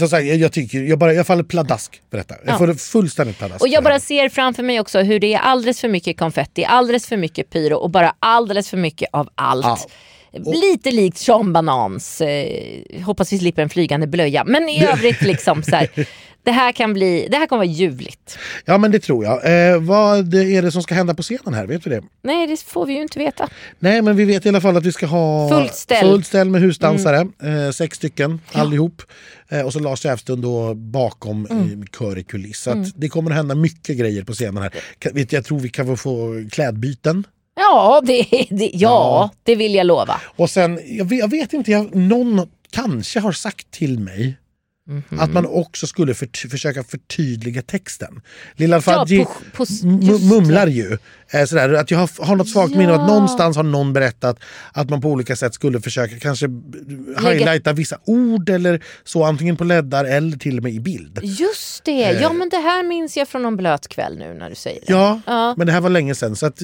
Jag faller pladask för detta. Jag får fullständigt pladask. Och jag bara ser framför mig också hur det är alldeles för mycket konfetti, alldeles för mycket pyro och bara alldeles för mycket av allt. Ja. Lite likt Sean Banans. Hoppas vi slipper en flygande blöja. Men i övrigt liksom så här, det här kommer vara ljuvligt. Ja, men det tror jag. Vad är det som ska hända på scenen här? Vet vi det? Nej, det får vi ju inte veta. Nej, men vi vet i alla fall att vi ska ha fullt ställ med husdansare. 6 stycken, allihop. Och så Lars Säfstund då bakom kör i kuliss. Så att det kommer att hända mycket grejer på scenen här. Jag tror vi kan få klädbyten. Ja, det vill jag lova. Och sen, jag vet inte, någon kanske har sagt till mig att man också skulle försöka förtydliga texten. Lilla Al-Fadji mumlar ju sådär, att jag har något svagt minne att någonstans har någon berättat att man på olika sätt skulle försöka kanske highlighta vissa ord eller så, antingen på leddar eller till och med i bild. Just det, ja men det här minns jag från någon blöt kväll nu när du säger det. Ja. Men det här var länge sedan så att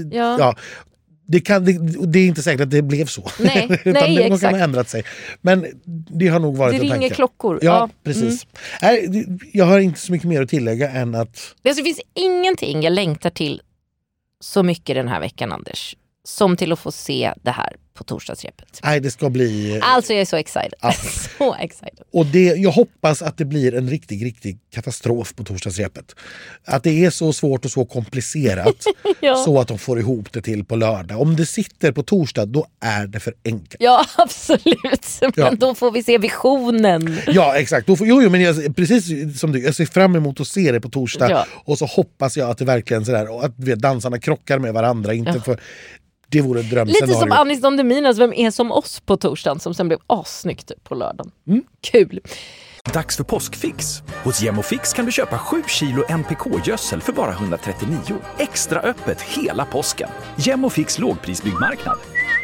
det är inte säkert att det blev så. Nej, det kan ha ändrat sig. Men det har nog varit det ringer klockor. Ja, precis. Nej, jag har inte så mycket mer att tillägga än att... Det finns ingenting jag längtar till så mycket den här veckan, Anders, som till att få se det här på torsdagsrepet. Nej, det ska bli... Alltså jag är så excited. Ja. Så excited. Och jag hoppas att det blir en riktig katastrof på torsdagsrepet. Att det är så svårt och så komplicerat så att de får ihop det till på lördag. Om det sitter på torsdag, då är det för enkelt. Ja, absolut. Men då får vi se visionen. Ja, exakt. Men precis som du, jag ser fram emot att se det på torsdag. Ja. Och så hoppas jag att det verkligen sådär, och att dansarna krockar med varandra, inte för... Det vore ett drömscenario. Lite som Anis Don Deminas Vem är som oss på torsdagen som sen blev assnyggt på lördagen. Kul! Dags för påskfix. Hos Gemofix kan du köpa 7 kilo NPK-gödsel för bara 139. Extra öppet hela påsken. Gemofix lågprisbyggmarknad.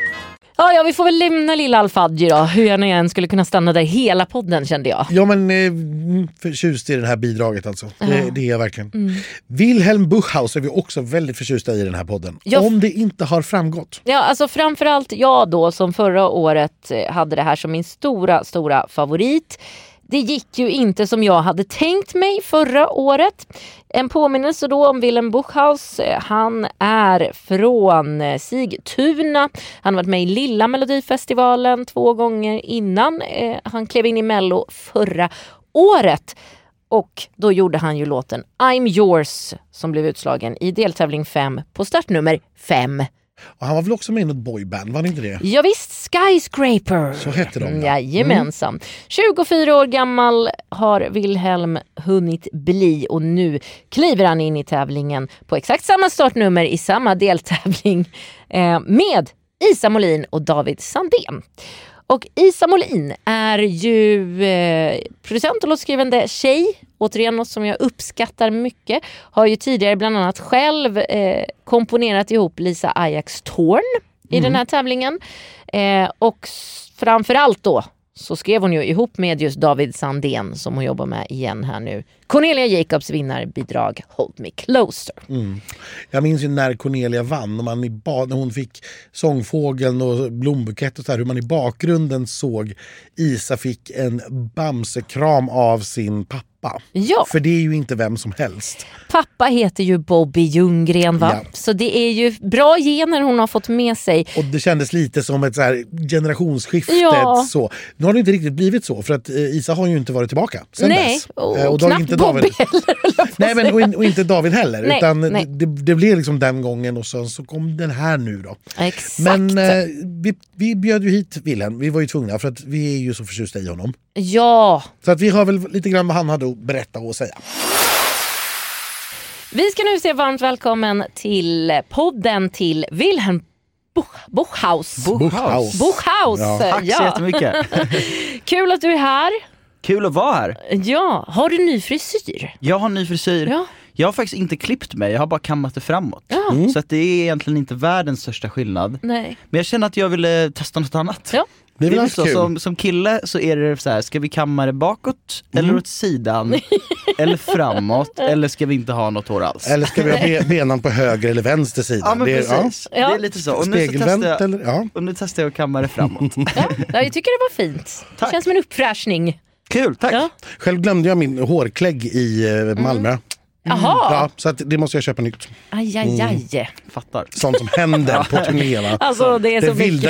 Ja, vi får väl lämna Lilla Al-Fadji då. Hur jag än skulle kunna stanna där hela podden, kände jag. Ja, men förtjust i det här bidraget alltså. Det är jag verkligen. Wilhelm Buchhaus är vi också väldigt förtjusta i den här podden. Om det inte har framgått. Ja, alltså framförallt jag då som förra året hade det här som min stora favorit. Det gick ju inte som jag hade tänkt mig förra året. En påminnelse då om Wilhelm Buchhaus. Han är från Sigtuna. Han har varit med i Lilla Melodifestivalen 2 gånger innan. Han klev in i Mello förra året. Och då gjorde han ju låten I'm Yours som blev utslagen i deltävling 5 på startnummer 5. Och han var väl också med i något boyband, var det inte det? Ja visst, Skyscraper. Så hette de. Jajamensan. 24 år gammal har Wilhelm hunnit bli och nu kliver han in i tävlingen på exakt samma startnummer i samma deltävling med Isa Molin och David Sandén. Och Isa Molin är ju producent och låtskrivande tjej. Återigen något som jag uppskattar mycket. Har ju tidigare bland annat själv komponerat ihop Lisa Ajax Torn i den här tävlingen. Och framförallt då så skrev hon ju ihop med just David Sandén som hon jobbar med igen här nu. Cornelia Jacobs vinnarbidrag Hold Me Closer. Jag minns ju när Cornelia vann och när hon fick sångfågeln och blombukett och så här, hur man i bakgrunden såg Isa fick en bamsekram av sin pappa. Ja. För det är ju inte vem som helst. Pappa heter ju Bobby Ljunggren, va? Ja. Så det är ju bra gener hon har fått med sig. Och det kändes lite som ett så här generationsskifte. Ja. Så. Nu har det inte riktigt blivit så, för att Isa har ju inte varit tillbaka sen dess. Och då har knappt inte Bobby David heller. Nej, men och inte David heller. Nej, utan nej. Det blev liksom den gången och så kom den här nu då. Exakt. Men vi bjöd ju hit Wilhelm. Vi var ju tvungna för att vi är ju så förtjusta i honom. Ja. Så att vi har väl lite grann vad han hade att berätta och säga. Vi ska nu säga varmt välkommen till podden till Wilhelm Buchhaus. Buchhaus. Buchhaus. Ja. Tack så jättemycket. Kul att du är här. Kul att vara här. Ja, har du ny frisyr? Jag har ny frisyr. Ja. Jag har faktiskt inte klippt mig, jag har bara kammat det framåt. Ja. Så att det är egentligen inte världens största skillnad. Nej. Men jag känner att jag ville testa något annat. Ja. Det är Det väl är så, kul. som kille så är det så här, ska vi kamma det bakåt eller åt sidan eller framåt eller ska vi inte ha något hår alls? Eller ska vi ha benan på höger eller vänster sida? Ja, men Det är- precis. Ja. Det är lite så. Och nu, så Spegelvänt testar jag, eller? Ja. och nu testar jag att kamma det framåt. Ja, jag tycker det var fint. Tack. Känns som en uppfräschning. Kul, tack. Ja. Själv glömde jag min hårklägg i Malmö. Jaha. Ja, så att det måste jag köpa nytt. Aj, aj, aj. Fattar. Sånt som händer på turnéerna. Alltså det är Det så vilda mycket.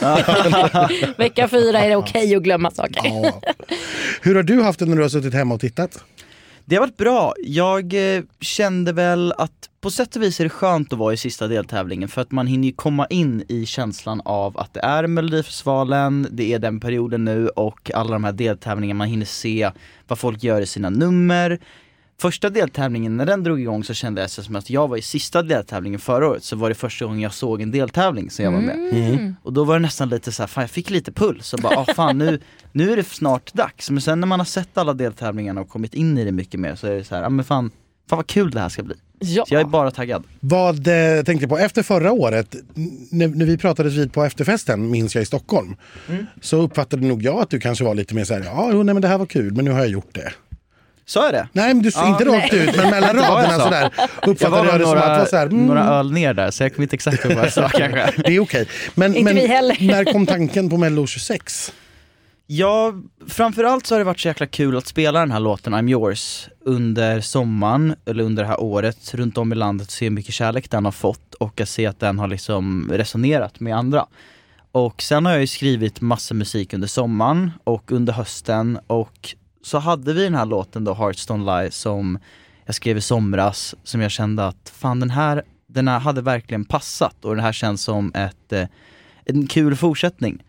livet. Vecka 4 är det okej att glömma saker. Ja. Hur har du haft det när du har suttit hemma och tittat? Det har varit bra. Jag kände väl att på sätt och vis är det skönt att vara i sista deltävlingen för att man hinner ju komma in i känslan av att det är Melodifestivalen, det är den perioden nu och alla de här deltävlingarna, man hinner se vad folk gör i sina nummer. Första deltävlingen, när den drog igång så kände jag som att jag var i sista deltävlingen förra året, så var det första gången jag såg en deltävling som jag var med. Och då var det nästan lite så här, fan jag fick lite puls och bara, fan nu är det snart dags. Men sen när man har sett alla deltävlingarna och kommit in i det mycket mer så är det så här, ja men fan vad kul det här ska bli. Ja. Så jag är bara taggad. Vad tänkte jag på efter förra året när vi pratades vid på efterfesten, minns jag, i Stockholm, så uppfattade nog jag att du kanske var lite mer så här, ja nej, men det här var kul men nu har jag gjort det. Så är det. Nej, men du inte rakt ut, men mellan Det var raderna så. sådär Jag uppfattade jag var det som att det var så här, några öl ner där så jag kommer inte exakt ihåg vad jag sa kanske. det är okej. Men Inte vi heller. när kom tanken på Mello 26? Ja, framförallt så har det varit så jäkla kul att spela den här låten I'm Yours under sommaren, eller under det här året, runt om i landet, se hur mycket kärlek den har fått och att se att den har liksom resonerat med andra. Och sen har jag ju skrivit massa musik under sommaren och under hösten, och så hade vi den här låten då, Hearts Don't Lie, som jag skrev i somras, som jag kände att fan den här hade verkligen passat och den här känns som en kul fortsättning.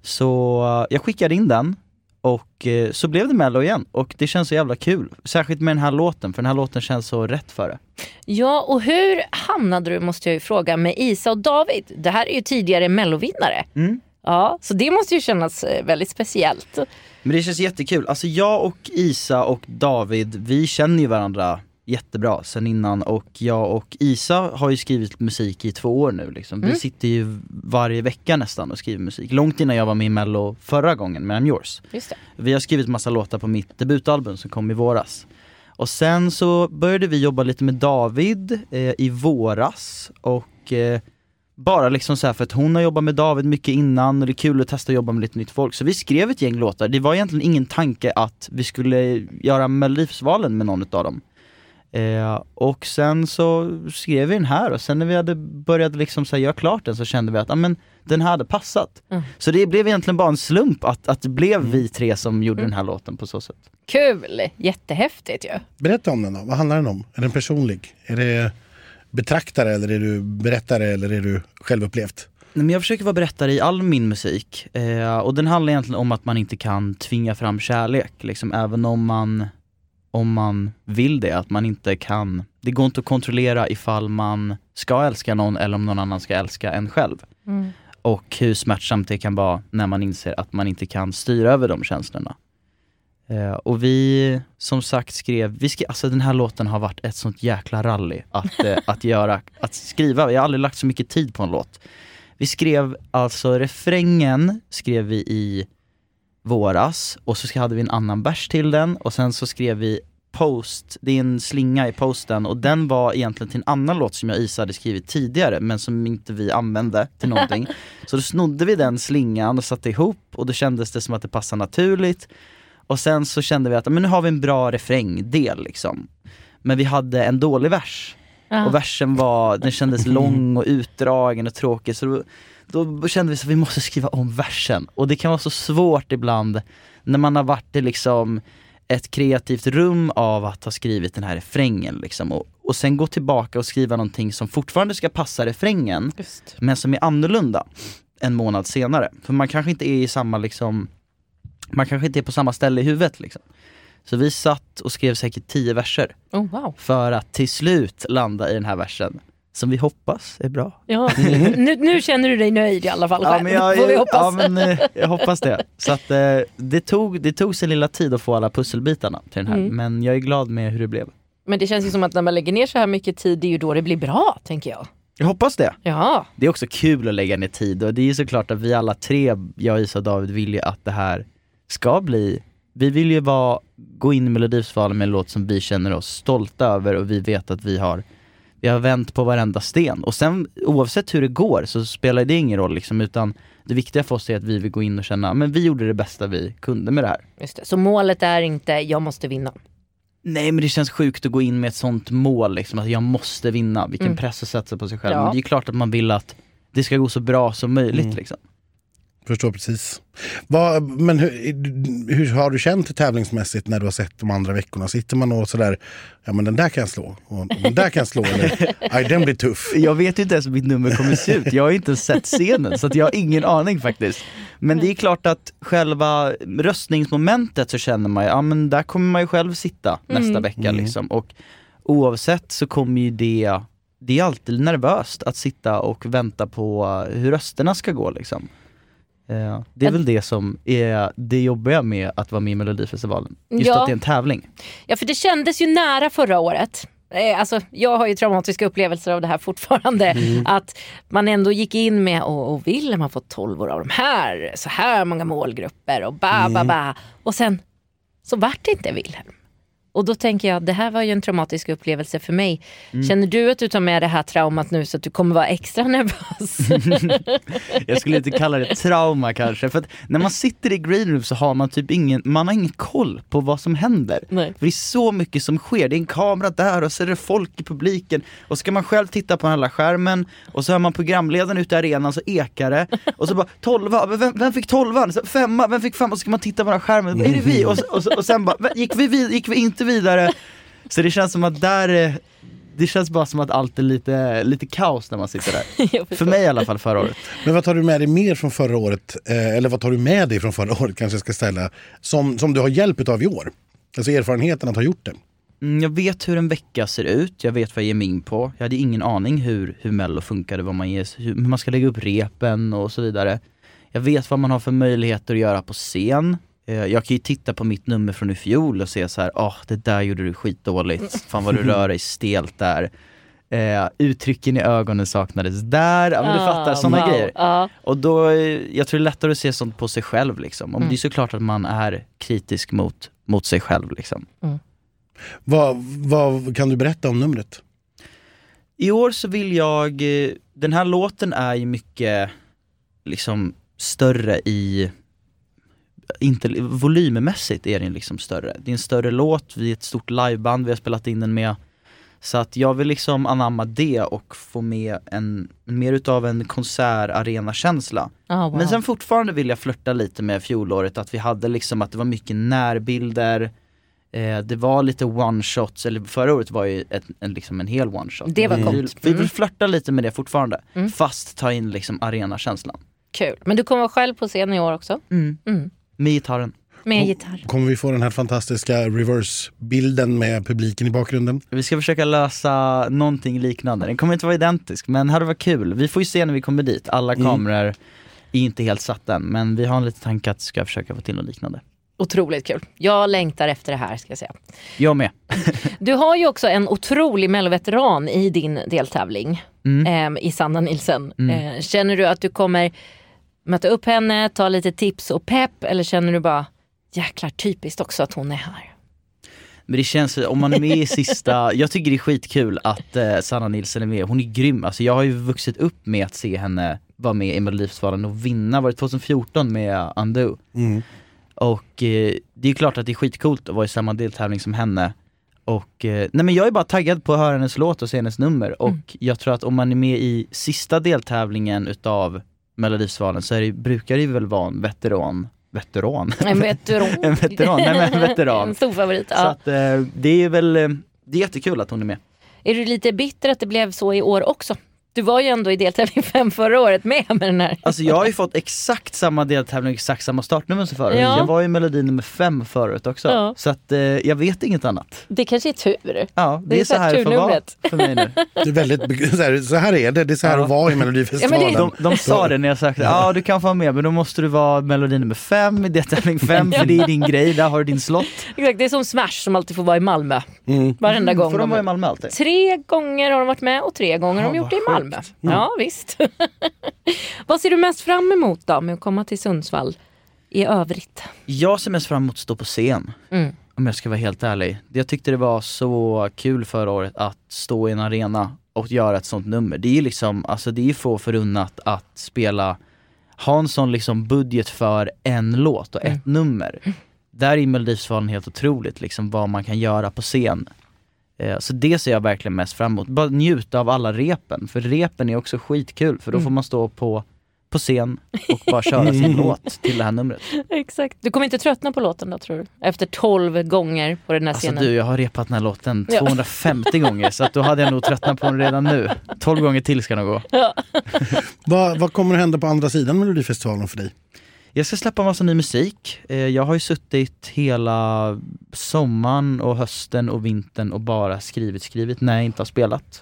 Så jag skickade in den och så blev det Mello igen och det känns så jävla kul. Särskilt med den här låten, för den här låten känns så rätt för det. Ja, och hur hamnade du, måste jag ju fråga, med Isa och David? Det här är ju tidigare Mellovinnare. Ja, så det måste ju kännas väldigt speciellt. Men det känns jättekul. Alltså jag och Isa och David, vi känner ju varandra jättebra sen innan, och jag och Isa har ju skrivit musik i 2 år nu liksom. Vi sitter ju varje vecka nästan och skriver musik. Långt innan jag var med i Mello förra gången med I'm Yours. Just det. Vi har skrivit massa låtar på mitt debutalbum som kom i våras. Och sen så började vi jobba lite med David i våras och bara liksom så här, för att hon har jobbat med David mycket innan och det är kul att testa att jobba med lite nytt folk. Så vi skrev ett gäng låtar. Det var egentligen ingen tanke att vi skulle göra Melodifestivalen med någon av dem. Och sen så skrev vi den här, och sen när vi hade börjat liksom så här göra klart den så kände vi att men den här hade passat. Så det blev egentligen bara en slump att det blev vi 3 som gjorde den här låten på så sätt. Kul, jättehäftigt ju. Berätta om den då. Vad handlar den om? Är den personlig? Är det betraktare eller är du berättare eller är du självupplevt? Men jag försöker vara berättare i all min musik, och den handlar egentligen om att man inte kan tvinga fram kärlek liksom, även om man vill det, att man inte kan, det går inte att kontrollera ifall man ska älska någon eller om någon annan ska älska en själv. Och hur smärtsamt det kan vara när man inser att man inte kan styra över de känslorna. Och vi som sagt skrev, alltså den här låten har varit ett sånt jäkla rally att skriva. Jag har aldrig lagt så mycket tid på en låt. Vi skrev alltså refrängen skrev vi i våras, och så hade vi en annan vers till den, och sen så skrev vi post, det är en slinga i posten, och den var egentligen till en annan låt som jag och Isa hade skrivit tidigare men som inte vi använde till någonting. Så då snodde vi den slingan och satte ihop, och då kändes det som att det passade naturligt. Och sen så kände vi att men nu har vi en bra refrängdel liksom. Men vi hade en dålig vers. Och versen den kändes lång och utdragen och tråkig, så då kände vi att vi måste skriva om versen. Och det kan vara så svårt ibland när man har varit i liksom ett kreativt rum av att ha skrivit den här refrängen liksom, och sen gå tillbaka och skriva någonting som fortfarande ska passa refrängen, men som är annorlunda en månad senare. För man kanske inte är i samma liksom, man kanske inte är på samma ställe i huvudet liksom. Så vi satt och skrev säkert 10 verser för att till slut landa i den här versen som vi hoppas är bra. Ja. Nu känner du dig nöjd i alla fall. Ja, men jag hoppas det. Så att det tog sin lilla tid att få alla pusselbitarna till den här. Men jag är glad med hur det blev. Men det känns ju som att när man lägger ner så här mycket tid, det är ju då det blir bra, tänker jag. Jag hoppas det. Ja. Det är också kul att lägga ner tid, och det är ju såklart att vi alla tre, jag, Isa och David, vill ju att det här ska bli. Vi vill ju gå in i Melodifestivalen med en låt som vi känner oss stolta över, och vi vet att vi har vänt på varenda sten. Och sen oavsett hur det går så spelar det ingen roll liksom, utan det viktiga för oss är att vi vill gå in och känna men vi gjorde det bästa vi kunde med det här. Just det. Så målet är inte jag måste vinna? Nej, men det känns sjukt att gå in med ett sånt mål liksom, att jag måste vinna. Vilken press att sätta på sig själv. Men det är klart att man vill att det ska gå så bra som möjligt liksom. Förstår precis. Men hur har du känt tävlingsmässigt när du har sett de andra veckorna? Sitter man och sådär, ja men den där kan jag slå, och den där kan jag slå, eller aj, den blir tuff. Jag vet ju inte ens hur mitt nummer kommer se ut. Jag har inte sett scenen, så att jag har ingen aning faktiskt. Men det är klart att själva röstningsmomentet så känner man ju, ja men där kommer man ju själv sitta nästa vecka liksom. Och oavsett så kommer ju det är alltid nervöst att sitta och vänta på hur rösterna ska gå liksom. Det är väl det som är det jobbiga med att vara med i Melodifestivalen. Just att det är en tävling. Ja, för det kändes ju nära förra året. Alltså, jag har ju traumatiska upplevelser av det här fortfarande. Att man ändå gick in med och vill man få 12 år av de här, så här många målgrupper och och sen så vart det inte Wilhelm. Och då tänker jag, det här var ju en traumatisk upplevelse för mig. Känner du att du tar med det här traumat nu så att du kommer vara extra nervös? Jag skulle inte kalla det trauma kanske. För att när man sitter i green room så har man typ ingen koll på vad som händer. Nej. För det är så mycket som sker. Det är en kamera där och så är det folk i publiken. Och så ska man själv titta på den här skärmen. Och så hör man programledaren ute i arenan så ekar det. Och så bara 12, vem fick 12? 5, vem fick 5? Och så ska man titta på den här skärmen. Är det vi? Och sen bara, gick vi inte vidare. Så det känns som att det känns bara som att allt är lite kaos när man sitter där. För mig i alla fall förra året. Men vad tar du med dig mer från förra året? Eller vad tar du med dig från förra året kanske jag ska ställa, som du har hjälp av i år? Alltså erfarenheten att ha gjort det. Jag vet hur en vecka ser ut. Jag vet vad jag ger mig in på. Jag hade ingen aning hur Mello funkade, hur man ska lägga upp repen och så vidare. Jag vet vad man har för möjligheter att göra på scen. Jag kan ju titta på mitt nummer från i fjol och se så här, det där gjorde du skitdåligt. Fan vad du rör dig stelt där. Uttrycken i ögonen saknades där. Ja, men du fattar, sådana grejer. Och då, jag tror det är lättare att se sånt på sig själv liksom. Och det är såklart att man är kritisk mot sig själv liksom. Vad kan du berätta om numret? I år så vill jag, den här låten är ju mycket liksom större inte volymmässigt är den liksom större. Det är en större låt, vi är ett stort liveband vi har spelat in den med. Så att jag vill liksom anamma det och få med mer utav en konsertarena-känsla. Wow. Men sen fortfarande vill jag flirta lite med fjolåret, att vi hade liksom att det var mycket närbilder. Det var lite one-shots, eller förra året var ju liksom en hel one-shot. Det var coolt. Vi vill flirta lite med det fortfarande, fast ta in liksom arena-känslan. Kul. Men du kommer vara själv på scen i år också? Med gitarren. med gitarr. Kommer vi få den här fantastiska reverse-bilden med publiken i bakgrunden? Vi ska försöka lösa någonting liknande. Den kommer inte vara identisk, men det hade varit kul. Vi får ju se när vi kommer dit. Alla kameror är inte helt satt än, men vi har en liten tanke att ska försöka få till något liknande. Otroligt kul. Jag längtar efter det här, ska jag säga. Jag med. Du har ju också en otrolig Mello-veteran i din deltävling i Sanna Nielsen. Känner du att du kommer möta upp henne, ta lite tips och pepp, eller känner du bara jäklar typiskt också att hon är här? Men det känns, om man är med i sista, jag tycker det är skitkul att Sanna Nielsen är med. Hon är grym. Alltså jag har ju vuxit upp med att se henne vara med i Melodifestivalen och vinna. Var det 2014 med Undo? Och det är klart att det är skitcoolt att vara i samma deltävling som henne. Och nej, men jag är bara taggad på att höra hennes låt och se hennes nummer. Och jag tror att om man är med i sista deltävlingen utav Melodifestivalen så brukar det väl vara en veteran. En veteran. En stor favorit. Ja. Så att det är väl det är jättekul att hon är med. Är du lite bitter att det blev så i år också? Du var ju ändå i deltävling 5 förra året med den här. Alltså jag har ju fått exakt samma deltävling och exakt samma startnummer som förra. Ja. Jag var ju melodi nummer 5 förut också. Ja. Så att jag vet inget annat. Det kanske är tur. Ja, det är så här det får vara för mig nu. Det är väldigt, så här är det. Det är så här att vara i Melodifestivalen. Ja, de sa det när jag sagt du kan få vara med, men då måste du vara melodi nummer 5 i deltävling 5 för det är din grej, där har du din slott. Exakt, det är som Smash som alltid får vara i Malmö. Varenda gång. Får de vara i Malmö alltid? 3 gånger har de varit med och 3 gånger har de gjort det i Malmö. Ja, visst. Vad ser du mest fram emot då med att komma till Sundsvall i övrigt? Jag ser mest fram emot att stå på scen. Om jag ska vara helt ärlig. Jag tyckte det var så kul förra året att stå i en arena och göra ett sånt nummer. Det är ju liksom, alltså det är få förunnat att spela, ha en sån liksom budget för en låt och ett nummer. Där är Melodifestivalen helt otroligt liksom vad man kan göra på scen. Så det ser jag verkligen mest fram emot. Bara njuta av alla repen. För repen är också skitkul. För då får man stå på scen och bara köra sin låt till det här numret. Exakt. Du kommer inte tröttna på låten då, tror du? Efter 12 gånger på den här scenen. Alltså jag har repat den här låten 250 gånger. Så att då hade jag nog tröttnat på den redan nu. 12 gånger till ska den gå. Ja. Vad kommer att hända på andra sidan Melodifestivalen för dig? Jag ska släppa massa ny musik. Jag har ju suttit hela sommaren och hösten och vintern och bara skrivit när jag inte har spelat.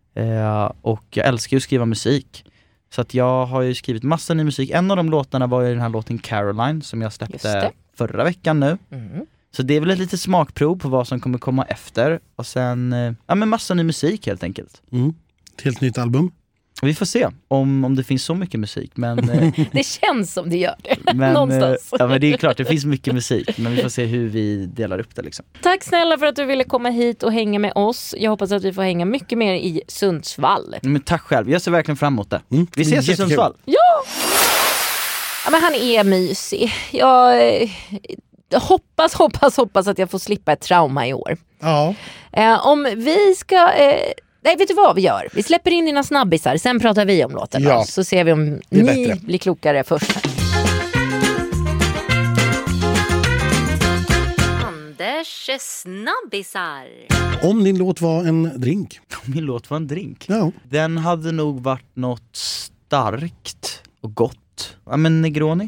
Och jag älskar ju att skriva musik. Så att jag har ju skrivit massa ny musik. En av de låtarna var ju den här låten Caroline som jag släppte förra veckan nu. Så det är väl ett litet smakprov på vad som kommer komma efter. Och sen, men massa ny musik helt enkelt. Ett helt nytt album. Vi får se om det finns så mycket musik. Men, det känns som det gör det. men, någonstans. Ja, men det är klart, det finns mycket musik. Men vi får se hur vi delar upp det liksom. Tack snälla för att du ville komma hit och hänga med oss. Jag hoppas att vi får hänga mycket mer i Sundsvall. Men tack själv, jag ser verkligen fram emot det. Vi ses i Sundsvall. Ja, men han är mysig. Jag hoppas att jag får slippa ett trauma i år. Ja. Om vi ska... Nej, vet du vad vi gör? Vi släpper in dina snabbisar, sen pratar vi om låten. Ja. Så ser vi om ni blir klokare först. Anders snabbisar. Om din låt var en drink. Min låt var en drink. Ja. Den hade nog varit något starkt och gott. Ja, men Negroni.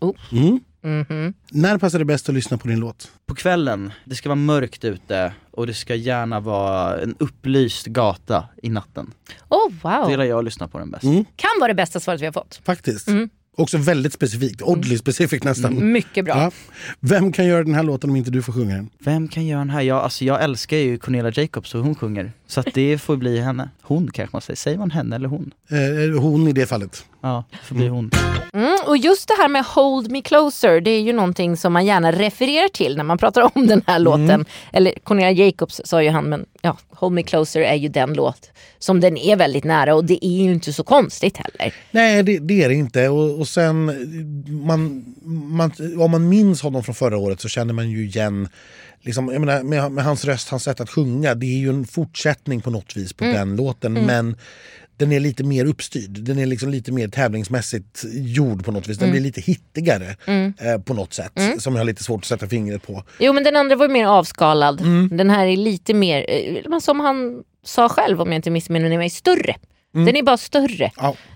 När passar det bäst att lyssna på din låt? På kvällen. Det ska vara mörkt ute och det ska gärna vara en upplyst gata i natten. Oh, wow. Det gillar jag att lyssna på den bäst. Kan vara det bästa svaret vi har fått. Faktiskt. Också väldigt specifikt. Oddly specifikt nästan. Mycket bra. Ja. Vem kan göra den här låten om inte du får sjunga den? Vem kan göra den här? Jag älskar ju Cornelia Jacobs och hon sjunger. Så att det får bli henne. Hon kanske man säger. Säger man henne eller hon? Hon i det fallet. Ja, det får bli hon. Och just det här med Hold Me Closer, det är ju någonting som man gärna refererar till när man pratar om den här låten. Eller Cornelia Jacobs sa ju han, men ja, Hold Me Closer är ju den låt som den är väldigt nära och det är ju inte så konstigt heller. Nej, det är det inte. Och sen, om man minns honom från förra året så känner man ju igen, liksom, jag menar, med hans röst, hans sätt att sjunga, det är ju en fortsättning på något vis på den låten, men den är lite mer uppstyrd. Den är liksom lite mer tävlingsmässigt gjord på något vis. Den blir lite hittigare på något sätt. Som jag har lite svårt att sätta fingret på. Jo, men den andra var mer avskalad. Den här är lite mer, som han sa själv, om jag inte missminner mig, större. Den är bara större. Ja.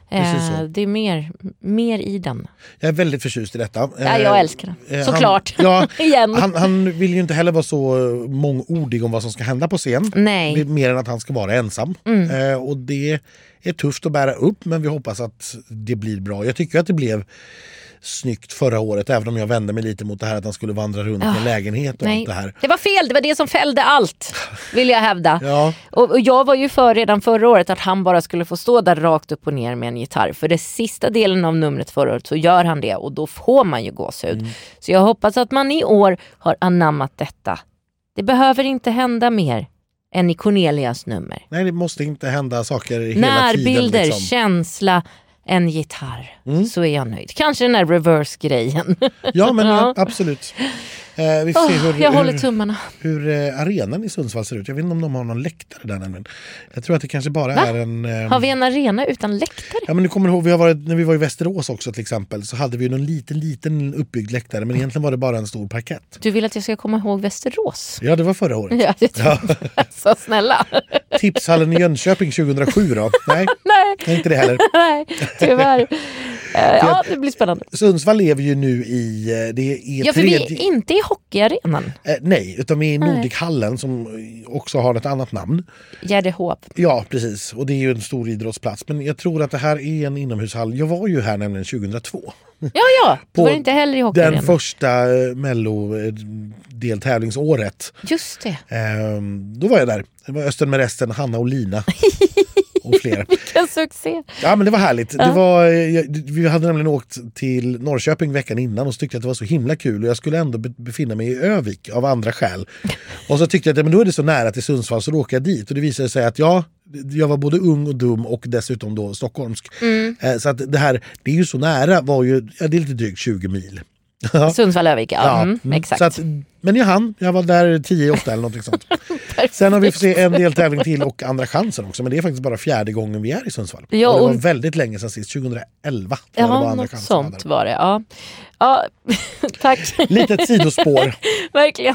Det är mer i den. Jag är väldigt förtjust i detta. Ja, jag älskar den. Såklart. Igen. Han vill ju inte heller vara så mångordig om vad som ska hända på scen. Nej. Mer än att han ska vara ensam. Och det är tufft att bära upp, men vi hoppas att det blir bra. Jag tycker att det blev snyggt förra året, även om jag vände mig lite mot det här att han skulle vandra runt med lägenhet och allt det här. Det var fel, det var det som fällde allt, vill jag hävda. Ja. Och jag var ju för redan förra året att han bara skulle få stå där rakt upp och ner med en gitarr. För det sista delen av numret förra året så gör han det, och då får man ju gåshud. Så jag hoppas att man i år har anammat detta. Det behöver inte hända mer än i Cornelias nummer. Nej, det måste inte hända saker hela tiden. Närbilder, liksom. Känsla, en gitarr. Så är jag nöjd. Kanske den där reverse-grejen. Ja, men absolut. Vi får se jag håller tummarna. Hur arenan i Sundsvall ser ut. Jag vet inte om de har någon läktare där nämligen. Jag tror att det kanske bara är en... Har vi en arena utan läktare? Ja, men du kommer ihåg, när vi var i Västerås också till exempel, så hade vi någon liten uppbyggd läktare, men egentligen var det bara en stor parkett. Du vill att jag ska komma ihåg Västerås? Ja, det var förra året. Ja. Så snälla. Tipshallen i Jönköping 2007 då? Nej, inte det heller. Nej, tyvärr. Ja, det blir spännande. Sundsvall lever ju nu i... för vi är inte i hockeyarenan. Nej, utan vi är i Nordichallen som också har ett annat namn. Gärdehop. Ja, precis. Och det är ju en stor idrottsplats. Men jag tror att det här är en inomhushall. Jag var ju här nämligen 2002. Ja. Det var inte heller i hockeyarenan. Den första Mello-deltävlingsåret. Just det. Då var jag där. Det var Östen med resten, Hanna och Lina. Och fler. Vilken succé. Ja, men det var härligt. Vi hade nämligen åkt till Norrköping veckan innan och tyckte att det var så himla kul, och jag skulle ändå befinna mig i Övik av andra skäl. Och så tyckte jag att men då är det så nära till Sundsvall, så råkade jag dit, och det visade sig att jag var både ung och dum och dessutom då stockholmsk. Så att det är ju så nära, det är lite drygt 20 mil. Sundsvall-Övik, exakt. Så att, men jag var där 10-8 eller någonting sånt. Sen har vi fått se en deltävling till och andra chansen också, men det är faktiskt bara 4:e gången vi är i Sundsvall. Ja, och det var väldigt länge sedan sist, 2011. Ja, var något sånt var det, ja. Tack. Litet sidospår. Verkligen.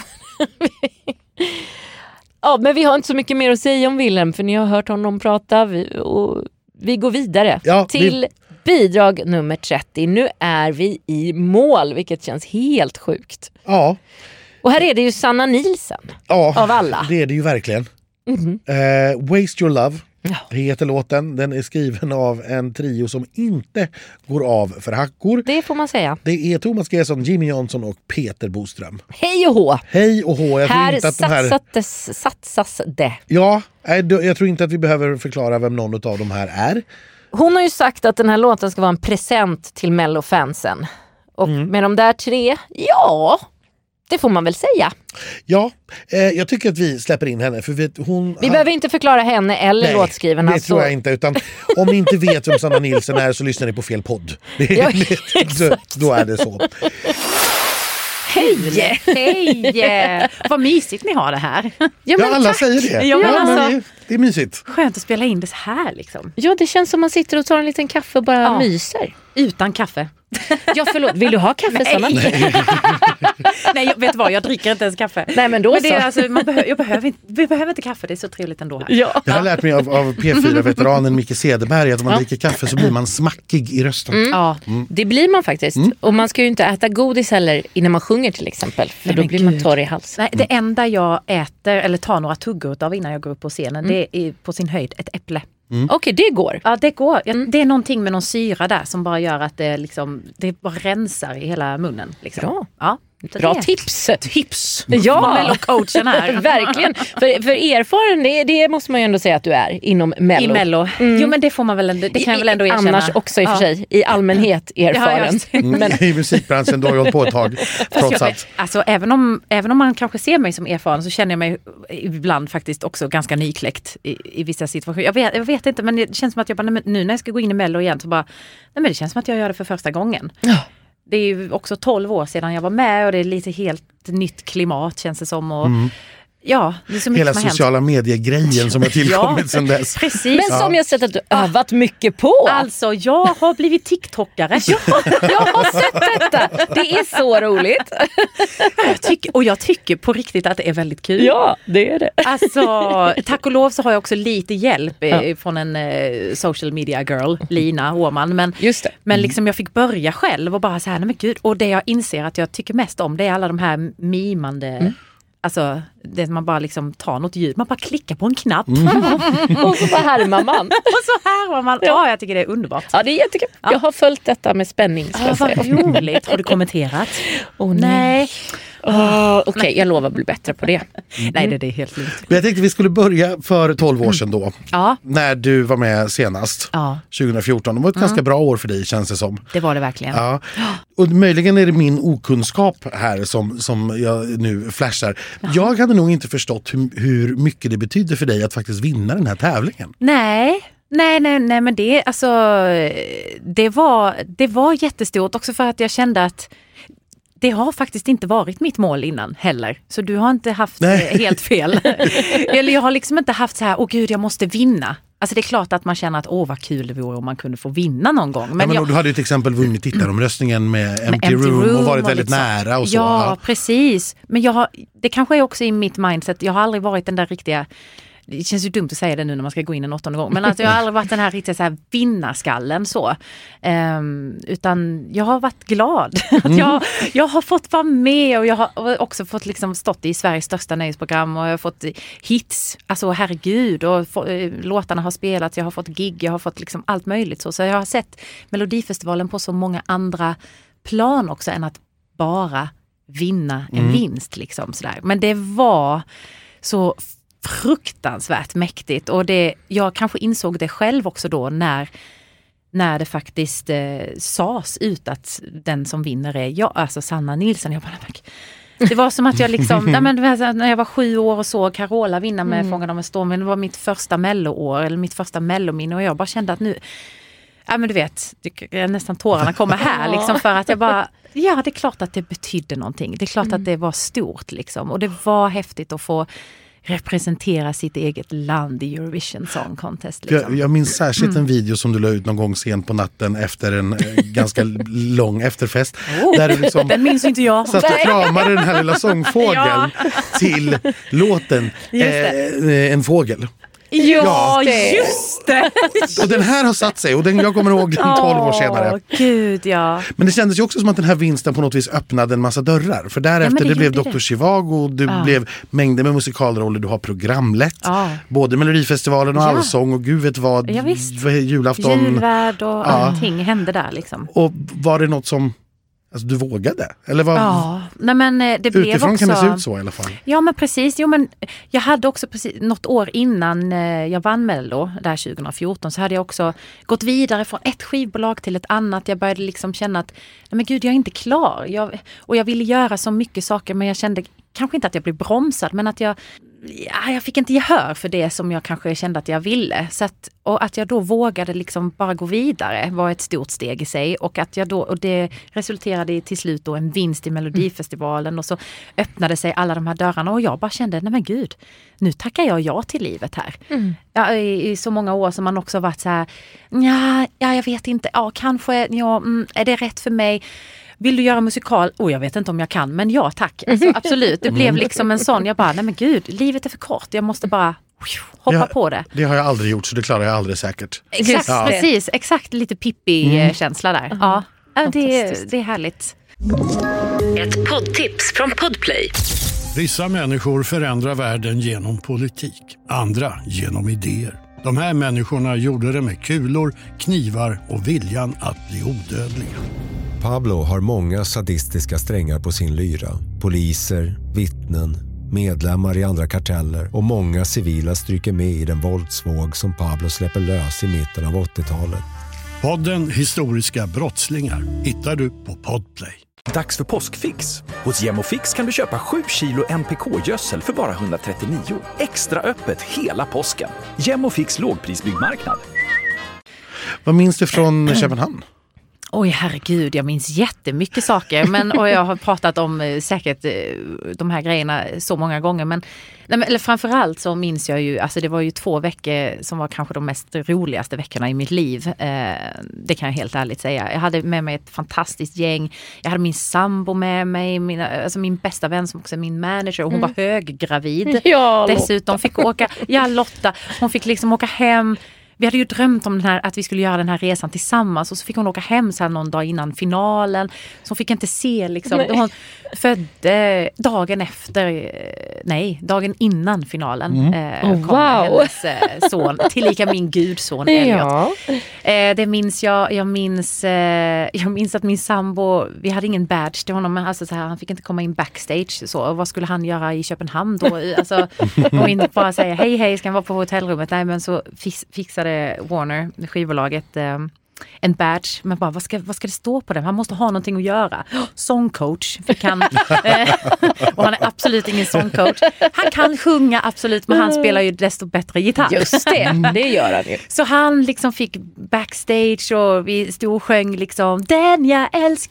Ja, men vi har inte så mycket mer att säga om Wilhelm, för ni har hört honom prata, och vi går vidare till bidrag nummer 30. Nu är vi i mål, vilket känns helt sjukt. Ja. Och här är det ju Sanna Nielsen av alla. Det är det ju verkligen. Waste Your Love heter låten. Den är skriven av en trio som inte går av för hackor. Det får man säga. Det är Thomas Gesson, Jimmy Jansson och Peter Boström. Hej och hå! Hej och hå. Jag tror här inte att satsas det. Ja, jag tror inte att vi behöver förklara vem någon av de här är. Hon har ju sagt att den här låten ska vara en present till Mello-fansen. Och med de där 3, det får man väl säga. Ja, jag tycker att vi släpper in henne. För vi behöver inte förklara henne eller låtskrivarna. Det tror jag inte. Utan om ni inte vet vem Sanna Nielsen är, så lyssnar ni på fel podd. Då är det så. Hej! Vad mysigt ni har det här. Ja, alla tack. Säger det. Ja, men det är mysigt. Skönt att spela in det så här liksom. Ja, det känns som man sitter och tar en liten kaffe och bara myser. Utan kaffe. Ja, förlåt. Vill du ha kaffe, Sanna? Nej, vet du vad? Jag dricker inte ens kaffe. Nej, men då men det är, alltså, vi behöver inte kaffe, det är så trevligt ändå här. Ja. Jag har lärt mig av P4-veteranen Micke Cederberg att om man dricker kaffe så blir man smackig i rösten. Ja, det blir man faktiskt. Och man ska ju inte äta godis heller innan man sjunger till exempel. För då blir man torr i halsen. Nej, det enda jag äter eller tar några tuggor av innan jag går upp på scenen, det är på sin höjd ett äpple. Okej, det går. Ja, det går. Det är någonting med någon syra där som bara gör att det bara rensar i hela munnen. Liksom. Bra. Ja. Bra tips. Ja, Mello-coachen här. Verkligen. För erfaren, det måste man ju ändå säga att du är inom Mello. I Mello. Jo, men det får man väl ändå, det kan jag väl ändå erkänna. Annars också i och för sig, i allmänhet erfaren. Men i musikbranschen då har jag hållit på ett tag, trots allt. Alltså, även om man kanske ser mig som erfaren, så känner jag mig ibland faktiskt också ganska nykläckt i vissa situationer. Jag vet inte, men det känns som att jag bara, nu när jag ska gå in i Mello igen, så bara, nej, men det känns som att jag gör det för första gången. Ja. Det är ju också 12 år sedan jag var med, och det är lite helt nytt klimat, känns det som. Och Ja, det är så mycket hela som har sociala medier-grejen som har tillkommit sedan dess. Precis. Men som jag sett att du övat mycket på. Alltså, jag har blivit TikTokare. Jag har sett detta. Det är så roligt. Jag tycker på riktigt att det är väldigt kul. Ja, det är det. Alltså, tack och lov så har jag också lite hjälp från en social media girl, Lina Åman. Men, just det. Men liksom jag fick börja själv och bara så här, nej men gud. Och det jag inser att jag tycker mest om, det är alla de här mimande... Alltså, det man bara liksom tar något ljud, man bara klickar på en knapp. Och så härmar man. Och så härmar man. Ja, jag tycker det är underbart. Ja, det är jättekul. Ja. Jag har följt detta med spänning. Vad roligt. Har du kommenterat? Nej. Okej, jag lovar att bli bättre på det. Nej, det är helt lugnt. Men jag tänkte vi skulle börja för 12 år sedan då. Ja. När du var med senast. Ja. 2014. Det var ett ganska bra år för dig, känns det som. Det var det verkligen. Ja. Och möjligen är det min okunskap här som jag nu flashar. Jag hade nog inte förstått hur mycket det betyder för dig att faktiskt vinna den här tävlingen. Nej, men det, alltså, det var jättestort också för att jag kände att det har faktiskt inte varit mitt mål innan heller. Så du har inte haft helt fel. Eller jag har liksom inte haft så här, åh gud, jag måste vinna. Alltså det är klart att man känner att vad kul det vore om man kunde få vinna någon gång. Men du hade ju till exempel vunnit tittaromröstningen med Empty Room och varit väldigt nära och så. Ja, precis. Men det kanske är också i mitt mindset. Jag har aldrig varit den där riktiga... Det känns ju dumt att säga det nu när man ska gå in en 8:e gång. Men alltså jag har aldrig varit den här riktiga så här vinnarskallen så. Utan jag har varit glad. Jag har fått vara med och jag har också fått liksom stått i Sveriges största nöjesprogram och jag har fått hits. Alltså herregud, och låtarna har spelats, jag har fått gig, jag har fått liksom allt möjligt så. Så jag har sett Melodifestivalen på så många andra plan också än att bara vinna en vinst liksom sådär. Men det var så fruktansvärt mäktigt och jag kanske insåg det själv också då när det faktiskt sades ut att den som vinner är jag, alltså Sanna Nilsson. Jag bara, det var som att jag liksom, när jag var 7 år och såg Carola vinna med Fångad av en storm, det var mitt första melloår eller mitt första mellominne och jag bara kände att nu, ja men du vet, nästan tårarna kommer här liksom för att jag bara, ja det är klart att det betydde någonting. Det är klart att det var stort liksom och det var häftigt att få representera sitt eget land i Eurovision Song Contest. Liksom. Jag minns särskilt en video som du la ut någon gång sent på natten efter en ganska lång efterfest. Där du liksom den minns inte jag. Satt och kramade den här lilla sångfågeln till låten En fågel. Ja, just det! Och den här har satt sig och jag kommer ihåg den 12 år senare. Gud, ja. Men det kändes ju också som att den här vinsten på något vis öppnade en massa dörrar. För därefter det blev Dr. Zhivago, du blev mängder med musikalroller, du har programlett. Både Melodifestivalen och Allsång och gud vet vad, julafton. Julvärd och allting hände där liksom. Och var det något som... Alltså du vågade? Eller vad? Ja, nej men det blev utifrån också... kan det se ut så i alla fall. Ja men precis, men jag hade också precis något år innan jag vann Mello, där 2014, så hade jag också gått vidare från ett skivbolag till ett annat. Jag började liksom känna att, nej men gud jag är inte klar. Jag ville göra så mycket saker men jag kände kanske inte att jag blev bromsad men att jag fick inte gehör för det som jag kanske kände att jag ville. Så att jag då vågade liksom bara gå vidare var ett stort steg i sig. Och att och det resulterade till slut då en vinst i Melodifestivalen. Och så öppnade sig alla de här dörrarna. Och jag bara kände, nej men gud, nu tackar jag ja till livet här. Ja, i så många år som man också varit så här, ja jag vet inte, kanske, är det rätt för mig? Vill du göra musikal? Jag vet inte om jag kan, men ja tack. Alltså, absolut, det blev liksom en sån, jag bara, nej men gud, livet är för kort, jag måste bara hoppa på det. Det har jag aldrig gjort, så det klarar jag aldrig säkert. Exakt, precis, exakt, lite Pippi-känsla där. Ja, det är härligt. Ett poddtips från Podplay. Vissa människor förändrar världen genom politik, andra genom idéer. De här människorna gjorde det med kulor, knivar och viljan att bli odödliga. Pablo har många sadistiska strängar på sin lyra. Poliser, vittnen, medlemmar i andra karteller och många civila stryker med i den våldsvåg som Pablo släpper lös i mitten av 80-talet. Podden Historiska brottslingar hittar du på Podplay. Dags för påskfix. Hos Gemofix kan du köpa 7 kilo NPK-gödsel för bara 139. Extra öppet hela påsken. Gemofix lågprisbyggmarknad. Vad minns du från Köpenhamn? Oj herregud, jag minns jättemycket saker och jag har pratat om säkert de här grejerna så många gånger men eller framförallt så minns jag ju, alltså det var ju 2 veckor som var kanske de mest roligaste veckorna i mitt liv. Det kan jag helt ärligt säga. Jag hade med mig ett fantastiskt gäng. Jag hade min sambo med mig, min bästa vän som också är min manager och hon var höggravid. Ja, dessutom fick åka, Lotta, hon fick liksom åka hem. Vi hade ju drömt om att vi skulle göra den här resan tillsammans och så fick hon åka hem så här någon dag innan finalen. Så hon fick inte se liksom. Hon födde dagen innan finalen. Kom hennes son, tillika min gudson Elliot. Ja. Det minns jag minns att min sambo, vi hade ingen badge till honom, men alltså så här, han fick inte komma in backstage så. Vad skulle han göra i Köpenhamn då? Alltså, och inte bara säga hej, ska han vara på hotellrummet? Nej, men så fixade Warner, skivbolaget, en badge, men bara vad ska det stå på den? Han måste ha någonting att göra. Sångcoach fick han. Och han är absolut ingen sångcoach. Han kan sjunga absolut, men han spelar ju desto bättre gitarr. Just det gör han ju. Så han liksom fick backstage och vi stod och sjöng liksom den jag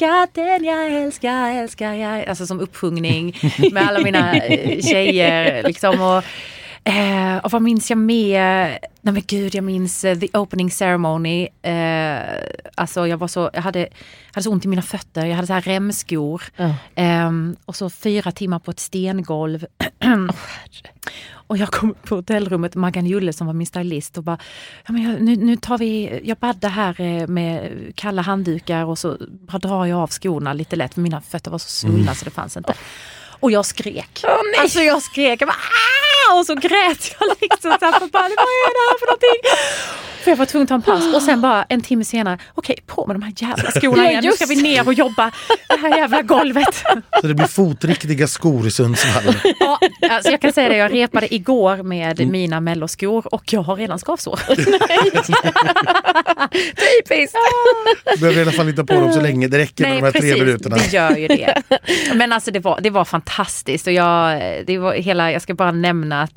älskar jag. Alltså som uppsjungning med alla mina tjejer liksom och vad minns jag mer? Nej men gud, jag minns the opening ceremony. Alltså jag hade så ont i mina fötter. Jag hade så här remskor. Och så 4 timmar på ett stengolv. Och jag kom på hotellrummet, Maggan Julle som var min stylist och bara, nu tar vi, jag baddar här med kalla handdukar och så bara drar jag av skorna lite lätt för mina fötter var så svullna så det fanns inte. Och jag skrek. Jag bara och så grät jag liksom så här, vad är det här för någonting? För jag var tvungen att ta en paus och sen bara en timme senare, okej, på med de här jävla skorna igen. Nu ska vi ner och jobba det här jävla golvet. Så det blir fotriktiga skor i Sundsvall. Ja, alltså jag kan säga det, jag repade igår med mina melloskor och jag har redan skavsår. Typiskt. Du behöver i alla fall inte på dem så länge, det räcker med de här 3 minuterna. Det gör ju det. Men alltså det var fantastiskt och jag ska bara nämna att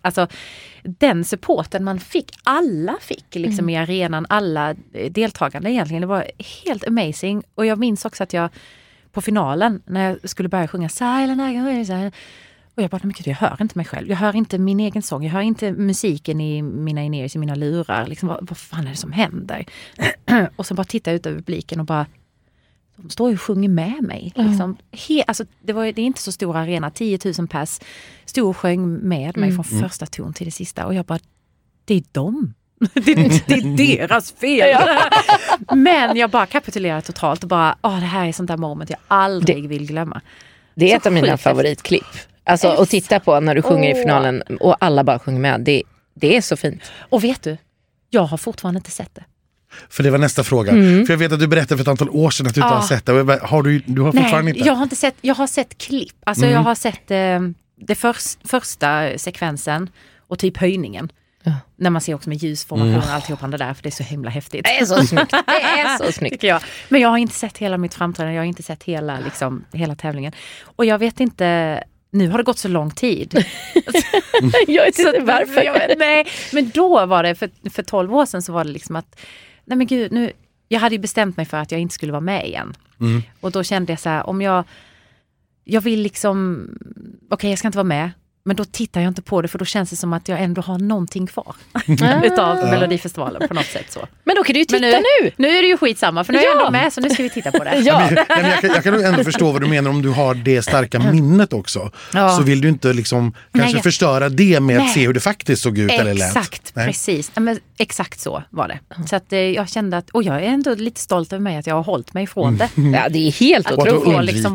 den supporten man fick, alla fick liksom i arenan, alla deltagande egentligen, det var helt amazing. Och jag minns också att jag på finalen när jag skulle börja sjunga Silent och jag bara, men gud, jag hör inte mig själv, jag hör inte min egen sång, jag hör inte musiken i mina in-ears, i mina lurar liksom, vad fan är det som händer? Och så bara titta ut över publiken och bara de står ju och sjunger med mig. Liksom. Alltså, det är inte så stor arena, 10 000 pass. Stod och sjöng med mig från första ton till det sista. Och jag bara, det är dem. Det är deras fel. Men jag bara kapitulerar totalt och bara, det här är sånt där moment jag aldrig vill glömma. Det är ett av mina favoritklipp. Alltså att titta på när du sjunger i finalen och alla bara sjunger med. Det är så fint. Och vet du, jag har fortfarande inte sett det. För det var nästa fråga. För jag vet att du berättade för ett antal år sedan att du inte har sett det. Du har fortfarande inte? Jag har inte sett. Jag har sett klipp. Alltså jag har sett det första sekvensen och typ höjningen. När man ser också med ljusformation och alltihop det där, för det är så himla häftigt. Det är så snyggt. Det är så snyggt. Jag. Men jag har inte sett hela mitt framträdande. Jag har inte sett hela tävlingen. Och jag vet inte, nu har det gått så lång tid. Jag vet inte varför. Nej, men då var det, för 12 år sedan så var det liksom att, nej men gud, jag hade ju bestämt mig för att jag inte skulle vara med igen. Och då kände jag så här, om jag vill liksom, okej, jag ska inte vara med. Men då tittar jag inte på det, för då känns det som att jag ändå har någonting kvar utav Melodifestivalen på något sätt så. Men då kan du ju titta nu. Nu är det ju skitsamma, för nu är jag ändå med, så nu ska vi titta på det. Jag kan ändå förstå vad du menar om du har det starka minnet också. Så vill du inte liksom kanske förstöra det med att se hur det faktiskt såg ut eller lät. Exakt, precis. Men exakt så var det. Så att jag kände att, och jag är ändå lite stolt över mig att jag har hållit mig ifrån det. Ja, det är helt otroligt. Liksom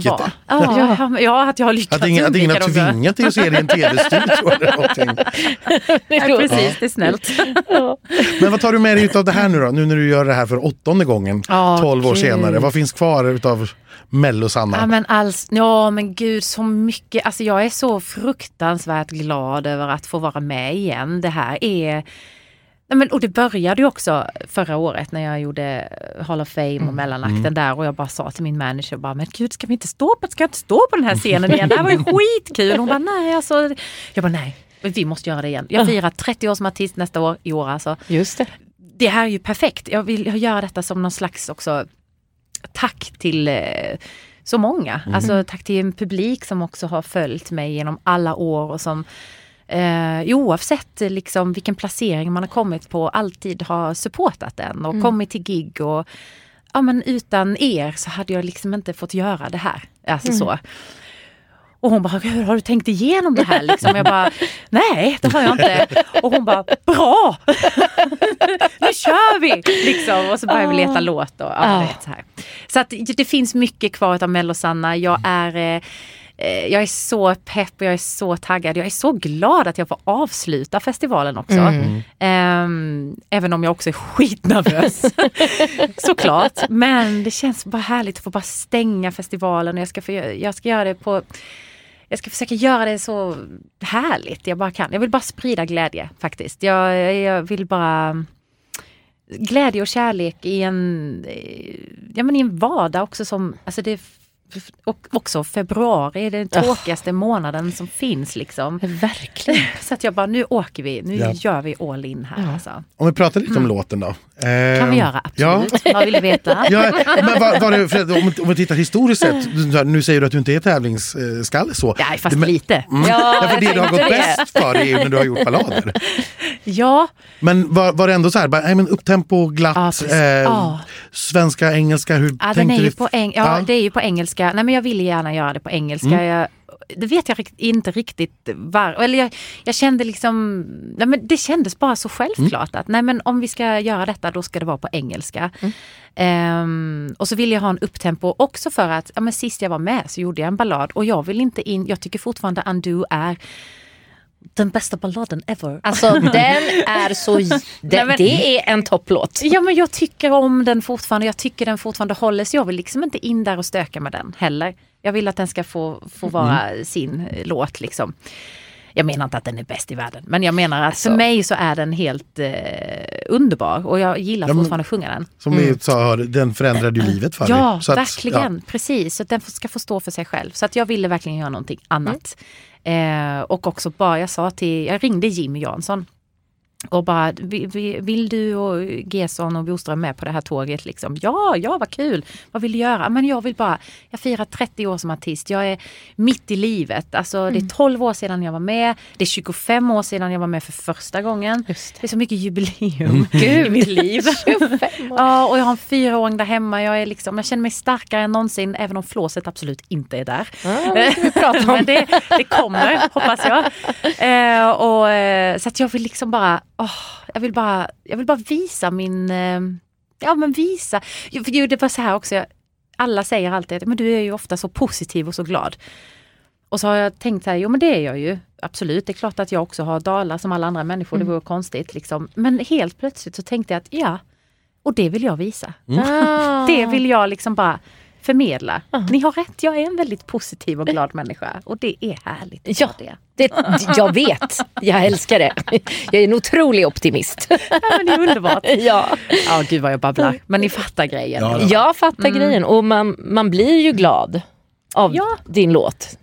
att jag har lyckats att ingen har tvingat dig att se det i en tv-studio eller någonting. Precis, det är snällt. Men vad tar du med dig utav det här nu då? Nu när du gör det här för 8:e gången, 12 år senare. Vad finns kvar utav Mellosanna? Men gud, så mycket. Alltså jag är så fruktansvärt glad över att få vara med igen. Det här är... och det började ju också förra året när jag gjorde Hall of Fame och mellanakten där, och jag bara sa till min manager bara, men gud, ska jag inte stå på den här scenen igen? Det här var ju skitkul. Hon bara, nej, alltså. Jag bara, nej, vi måste göra det igen. Jag firar 30 år som artist nästa år, i år alltså. Just det. Det här är ju perfekt. Jag vill göra detta som någon slags också tack till så många. Alltså tack till en publik som också har följt mig genom alla år och som oavsett liksom vilken placering man har kommit på alltid har supportat den och kommit till gig och men utan er så hade jag liksom inte fått göra det här. Alltså så. Och hon bara, hur har du tänkt igenom det här? Liksom. Jag bara, nej, det har jag inte. Och hon bara, bra! Nu kör vi! Liksom. Och så började vi leta låt. Och, så här. Så att det finns mycket kvar av Mellosanna. Jag är så pepp och jag är så taggad. Jag är så glad att jag får avsluta festivalen också. Även om jag också är skitnervös. Såklart. Men det känns bara härligt att få bara stänga festivalen. Jag ska göra det på... Jag ska försöka göra det så härligt jag bara kan. Jag vill bara sprida glädje faktiskt. Jag vill bara... Glädje och kärlek i en vardag också som... Alltså det och också februari är den tråkigaste månaden som finns liksom. Verkligen. Så att jag bara, nu åker vi. Nu gör vi all in här. Alltså. Om vi pratar lite om låten då. Kan vi göra, absolut. Ja. Vad vill du veta? Men om vi tittar historiskt sett, nu säger du att du inte är tävlingsskalle så. Nej, fast lite. För det du har gått bäst för är när du har gjort ballader. Ja. Men var det ändå så här, upptempo, glatt, svenska, engelska, hur tänkte du? Det är ju på engelska. Nej, men jag ville gärna göra det på engelska. Det vet jag inte riktigt eller jag kände liksom, nej, men det kändes bara så självklart att nej, men om vi ska göra detta då ska det vara på engelska. Och så ville jag ha en upptempo också för att sist jag var med så gjorde jag en ballad och jag vill inte jag tycker fortfarande Undo är den bästa balladen ever. Alltså den är så... Det är en topplåt. Ja, men jag tycker om den fortfarande. Jag tycker den fortfarande håller. Så jag vill liksom inte in där och stöka med den heller. Jag vill att den ska få vara sin låt liksom. Jag menar inte att den är bäst i världen. Men jag menar att för mig så är den helt underbar. Och jag gillar fortfarande att sjunga den. Som vi sa, den förändrade ju livet för dig. Ja, verkligen. Precis. Så att den ska få stå för sig själv. Så att jag ville verkligen göra någonting annat. Och också bara, jag ringde Jimmy Jansson och bara, vill du och Gesson och Boström med på det här tåget liksom? Ja, vad kul. Vad vill du göra? Men jag firar 30 år som artist. Jag är mitt i livet. Alltså det är 12 år sedan jag var med. Det är 25 år sedan jag var med för första gången. Det är så mycket jubileum i mitt liv. 25 år. Ja, och jag har en 4-åring där hemma. Jag känner mig starkare än någonsin, även om flåset absolut inte är där. Men det kommer, hoppas jag. Så att jag vill liksom bara jag vill bara visa min visa. För det var så här också, alla säger alltid men du är ju ofta så positiv och så glad. Och så har jag tänkt så här, men det är jag ju absolut. Det är klart att jag också har dalar som alla andra människor, det vore konstigt liksom. Men helt plötsligt så tänkte jag att och det vill jag visa. Det vill jag liksom bara förmedla. Ni har rätt, jag är en väldigt positiv och glad människa. Och det är härligt. Jag vet. Jag älskar det. Jag är en otrolig optimist. Ja, men det är underbart. Ja, gud vad jag babblar. Men ni fattar grejen. Ja. Jag fattar grejen. Och man blir ju glad av din låt.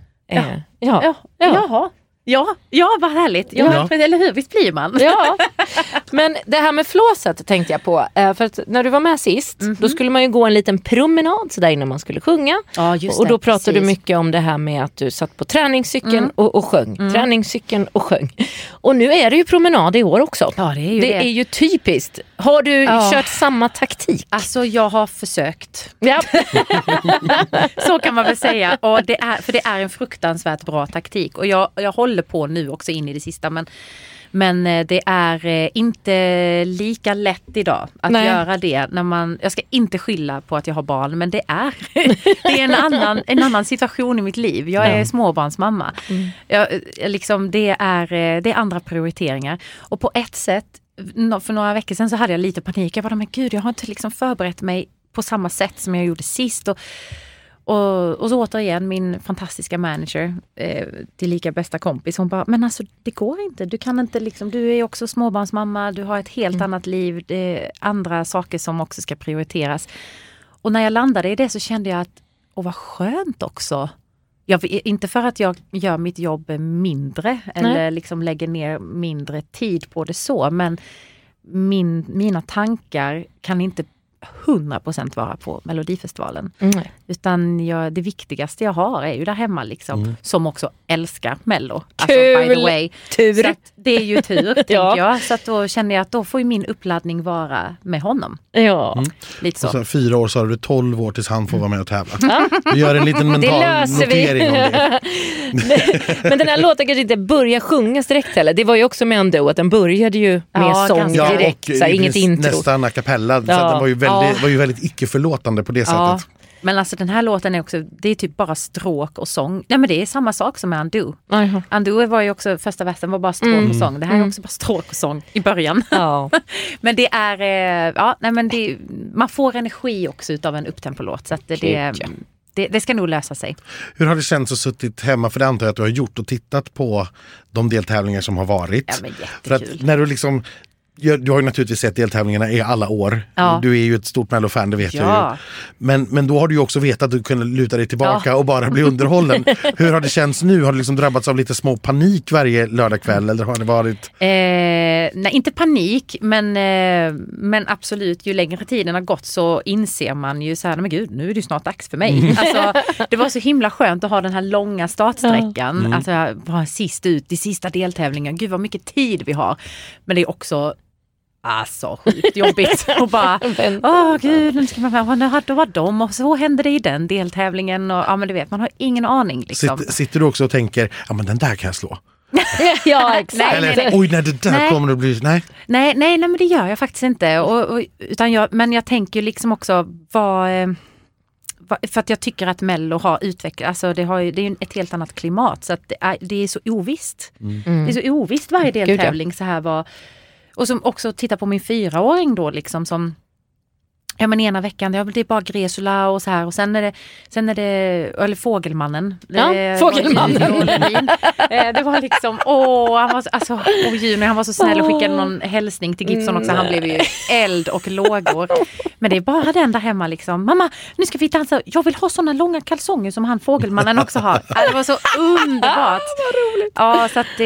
Ja, vad härligt. Eller hur? Visst blir man? Ja. Men det här med flåset tänkte jag på. För att när du var med sist, då skulle man ju gå en liten promenad så där innan man skulle sjunga. Ja, just det. Och då pratade du mycket om det här med att du satt på träningscykeln och sjöng. Träningscykeln och sjöng. Och nu är det ju promenad i år också. Ja, det är ju typiskt. Har du kört samma taktik? Alltså, jag har försökt. Ja. Så kan man väl säga. Och det är en fruktansvärt bra taktik. Och jag håller på nu också in i det sista, men det är inte lika lätt idag att göra det när jag ska inte skylla på att jag har barn, men det är en annan situation i mitt liv. Jag är småbarnsmamma. Det är andra prioriteringar, och på ett sätt för några veckor sedan så hade jag lite panik. Jag bara, men gud, jag har inte liksom förberett mig på samma sätt som jag gjorde sist, och så återigen min fantastiska manager, till lika bästa kompis, hon bara, men alltså det går inte, du kan inte liksom, du är också småbarnsmamma, du har ett helt annat liv, det är andra saker som också ska prioriteras. Och när jag landade i det så kände jag att, vad skönt också. Inte för att jag gör mitt jobb mindre eller liksom lägger ner mindre tid på det så, men mina tankar kan inte 100% vara på Melodifestivalen. Utan det viktigaste jag har är ju där hemma liksom, som också älskar Mello. Alltså, by the way. Tur! Så att det är ju tur, tänker jag. Så att då känner jag att då får ju min uppladdning vara med honom. Ja. Lite så. Och så 4 år så har du 12 år tills han får vara med och tävla. Vi gör en liten mental notering om det. Men den här låten kanske inte börjar sjungas direkt heller. Det var ju också med Ando att den började ju med sång direkt. Och så inget intro. Nästan a cappella. Så den var ju väldigt icke-förlåtande på det sättet. Men alltså den här låten är också, det är typ bara stråk och sång. Nej men det är samma sak som med Undo. Undo var ju också, första versen var bara stråk och sång. Det här är också bara stråk och sång i början. Ja. Men det är, man får energi också utav en upptempolåt. Så att det ska nog lösa sig. Hur har det känts att suttit hemma, för det antar jag att du har gjort, och tittat på de deltävlingar som har varit? Ja, men jättekul. För att när du liksom... Du har ju naturligtvis sett deltävlingarna i alla år. Ja. Du är ju ett stort Mello-fan, det vet jag ju. Men då har du ju också vetat att du kunde luta dig tillbaka och bara bli underhållen. Hur har det känts nu? Har du liksom drabbats av lite små panik varje lördagkväll? Eller har det varit... Nej, inte panik, men absolut, ju längre tiden har gått så inser man ju så här, men gud, nu är det snart dags för mig. Alltså, det var så himla skönt att ha den här långa startsträckan. Alltså, vara sist ut i sista deltävlingen. Gud vad mycket tid vi har. Men det är också sjukt jobbigt och bara, gud, nu ska man då var de och så hände det i den deltävlingen och men du vet, man har ingen aning liksom. Sitter du också och tänker, men den där kan jag slå? Ja, exakt. Eller, oj, när det där kommer att bli... Nej, men det gör jag faktiskt inte. Men jag tänker liksom också för att jag tycker att Mello har utvecklats, alltså det är ju ett helt annat klimat, så att det är så ovisst. Det är så ovisst varje deltävling så här var. Och som också tittar på min 4-åring då liksom som men ena veckan, det är bara Gresula och så här. Och sen är det eller Fågelmannen. Fågelmannen. Det var liksom, han var så snäll och skickade någon hälsning till Gibson också. Han blev ju eld och lågor. Men det är bara den där hemma liksom. Mamma, nu ska vi dansa. Jag vill ha såna långa kalsonger som han Fågelmannen också har. Det var så underbart. Ja,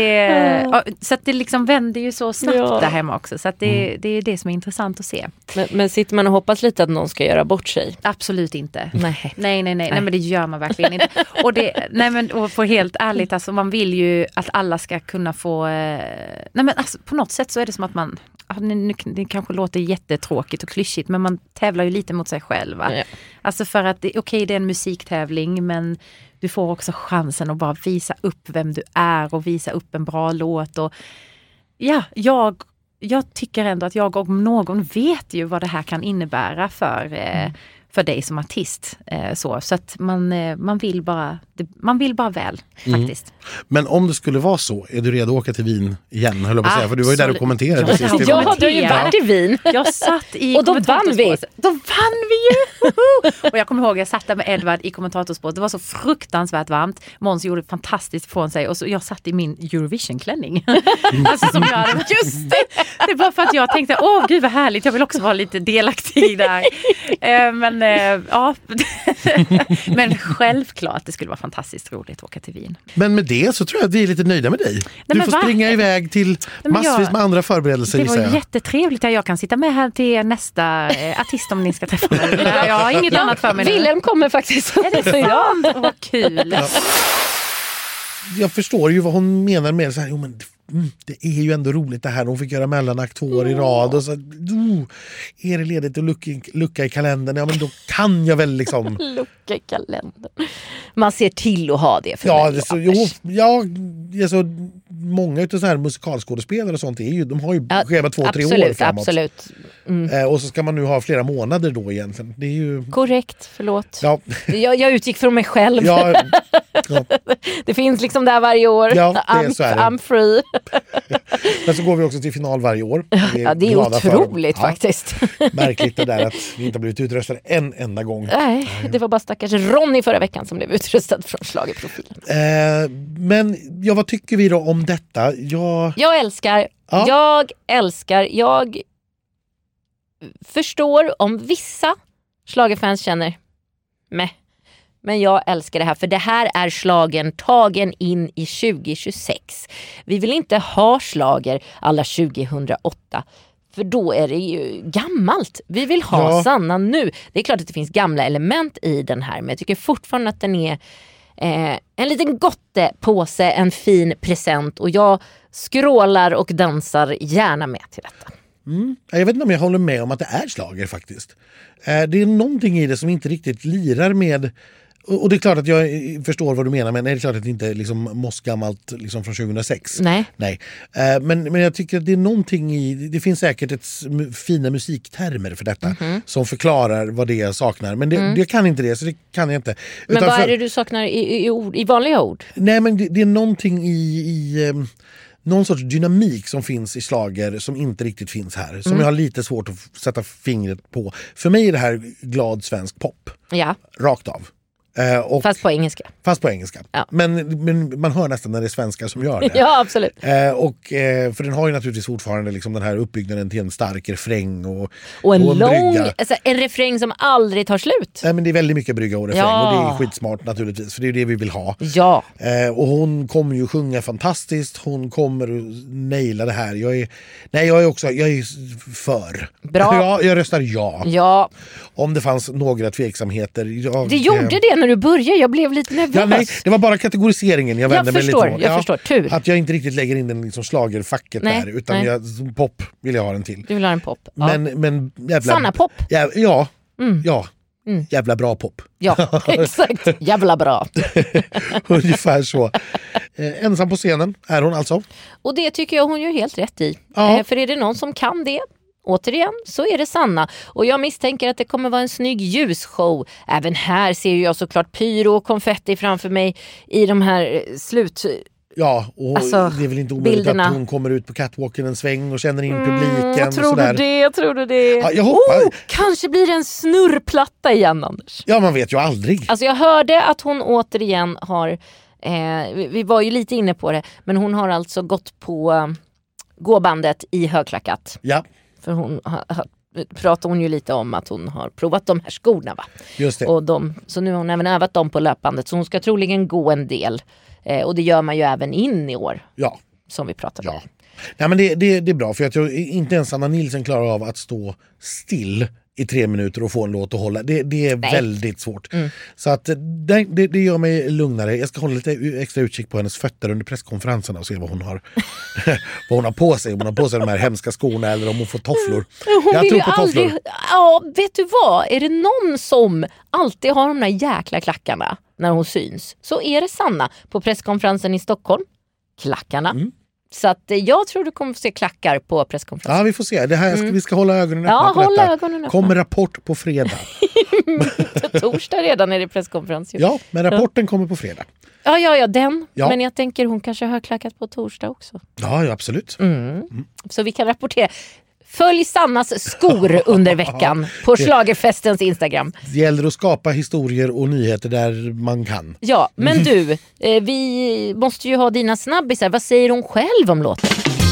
så att det liksom vänder ju så snabbt där hemma också. Så att det är det som är intressant att se. Men sitter man och hoppas lite att någon ska göra bort sig? Absolut inte. Nej, men det gör man verkligen inte. Och för helt ärligt, alltså man vill ju att alla ska kunna få alltså, på något sätt så är det som att man det kanske låter jättetråkigt och klyschigt, men man tävlar ju lite mot sig själv. Va? Ja. Alltså för att det är en musiktävling, men du får också chansen att bara visa upp vem du är och visa upp en bra låt. Och jag tycker ändå att jag om någon vet ju vad det här kan innebära för dig som artist. Så att man vill bara väl faktiskt. Men om det skulle vara så, är du redo att åka till Wien igen? Höll jag på att säga, för du var ju där och kommenterade sist. Ja, du har ju varit i Wien. Jag satt i och då vann vi. Då vann vi ju! Och jag kommer ihåg, jag satt där med Edvard i kommentatorspåret. Det var så fruktansvärt varmt. Måns gjorde fantastiskt från sig. Och så jag satt i min Eurovision-klänning. Alltså som jag hade. Just det! Det var för att jag tänkte, gud vad härligt. Jag vill också vara lite delaktig där. Men självklart det skulle vara fantastiskt roligt att åka till Wien. Men med det så tror jag att vi är lite nöjda med dig. Du får springa iväg till massvis med andra förberedelser. Det var jättetrevligt att jag kan sitta med här till nästa artist om ni ska träffa mig. Jag har inget annat för mig nu. Wilhelm kommer faktiskt. Är det sant? Vad kul. Ja. Jag förstår ju vad hon menar med så här, men det är ju ändå roligt det här. Hon fick göra mellanakt 2 år i rad och så är det ledigt och lucka i kalendern. Ja, men då kan jag väl liksom lucka i kalendern. Man ser till att ha det för mig. Många utav så här musikalskådespelare och sånt de har ju schema 2-3 år framåt. Absolut. Och så ska man nu ha flera månader då egentligen. Det är ju korrekt, förlåt. Ja. Jag utgick från mig själv. Ja. Det finns liksom där varje år. Ja, I'm free. Men så går vi också till final varje år. Det är otroligt faktiskt. Märkligt det där att vi inte har blivit utröstade en enda gång. Nej, det var bara stackars Ronny förra veckan som blev utröstad från Schlagerprofilen. Men vad tycker vi då om detta? Jag älskar. Ja. Jag förstår om vissa Schlagerfans känner men jag älskar det här, för det här är slagen tagen in i 2026. Vi vill inte ha slager alla 2008. För då är det ju gammalt. Vi vill ha Sanna nu. Det är klart att det finns gamla element i den här. Men jag tycker fortfarande att den är en liten gottepåse, en fin present. Och jag skrålar och dansar gärna med till detta. Jag vet inte om jag håller med om att det är slager faktiskt. Det är någonting i det som inte riktigt lirar med... Och det är klart att jag förstår vad du menar, men det är klart att det inte är liksom mossgammalt liksom från 2006. Nej. Men jag tycker att det är någonting i... Det finns säkert fina musiktermer för detta som förklarar vad det är jag saknar. Men det kan inte det, så det kan jag inte. Men vad är det du saknar i vanliga ord? Nej, men det är någonting i någon sorts dynamik som finns i slager som inte riktigt finns här. Som jag har lite svårt att sätta fingret på. För mig är det här glad svensk pop. Ja. Rakt av. Fast på engelska. Ja. Men man hör nästan när det är svenskar som gör det. Ja, absolut. För den har ju naturligtvis fortfarande liksom den här uppbyggnaden till en stark refräng och en lång brygga. Alltså en refräng som aldrig tar slut. Nej, men det är väldigt mycket brygga och refräng och det är skitsmart naturligtvis, för det är det vi vill ha. Ja. Och hon kommer ju sjunga fantastiskt. Hon kommer att naila det här. Jag är för. Bra. Jag röstar ja. Om det fanns några tveksamheter. Det gjorde det när du började. Jag blev lite nervös. Ja, nej, det var bara kategoriseringen jag vände mig lite på. Jag förstår. Tur. Att jag inte riktigt lägger in den liksom slagerfacket där, utan pop vill jag ha den till. Du vill ha en pop. Ja. Men jävla... Sanna pop. Ja. Jävla bra pop. Ja, exakt. Jävla bra. Ungefär så. Ensam på scenen är hon alltså. Och det tycker jag hon gör helt rätt i. Ja. För är det någon som kan det, återigen, så är det Sanna. Och jag misstänker att det kommer vara en snygg ljusshow. Även här ser jag såklart pyro och konfetti framför mig i de här Ja, och alltså, det är väl inte omöjligt bilderna. Att hon kommer ut på catwalken en sväng och känner in publiken. Jag tror du det. Ja, jag hoppas. Kanske blir det en snurrplatta igen, Anders. Ja, man vet ju aldrig. Alltså jag hörde att hon återigen har, vi var ju lite inne på det, men hon har alltså gått på gåbandet i högklackat. Ja. För hon pratar hon ju lite om att hon har provat de här skorna, va? Just det. Och så nu har hon även övat dem på löpbandet, så hon ska troligen gå en del. Och det gör man ju även in i år. Ja. Som vi pratade om. Nej, men det är bra, för jag tror inte ens Anna Nilsson klarar av att stå still i 3 minuter och få en låt att hålla. Det är väldigt svårt. Så att det gör mig lugnare. Jag ska hålla lite extra utkik på hennes fötter under presskonferenserna och se vad hon har vad hon har på sig. Om hon har på sig de här hemska skorna eller om hon får tofflor. Jag tror på tofflor. Ja, vet du vad? Är det någon som alltid har de där jäkla klackarna när hon syns, så är det Sanna på presskonferensen i Stockholm. Klackarna. Så att jag tror du kommer få se klackar på presskonferensen. Ja, vi får se. Det här, vi ska hålla ögonen öppna på detta. Hålla ögonen öppna. Kommer rapport på fredag. Torsdag redan är det presskonferens. Ja, men rapporten kommer på fredag. Ja, den. Ja. Men jag tänker hon kanske har klackat på torsdag också. Ja, absolut. Så vi kan rapportera. Följ Sannas skor under veckan på Schlagerfestens Instagram. Det gäller att skapa historier och nyheter där man kan. Ja, men du, vi måste ju ha dina snabbisar. Vad säger hon själv om låten?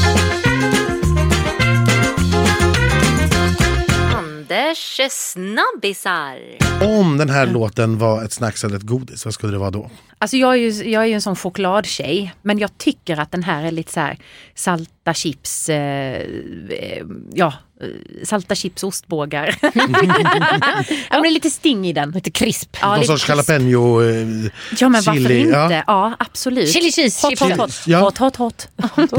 Anders snabbisar. Om den här låten var ett snacks eller ett godis, vad skulle det vara då? Alltså jag är ju en sån chokladtjej, men jag tycker att den här är lite så här salta chips, salta chips ostbågar. Ja, men lite sting i den. Lite krisp. Ja, någon sorts jalapeno ja, men chili. Varför inte? Ja, absolut. Chili cheese. Hot.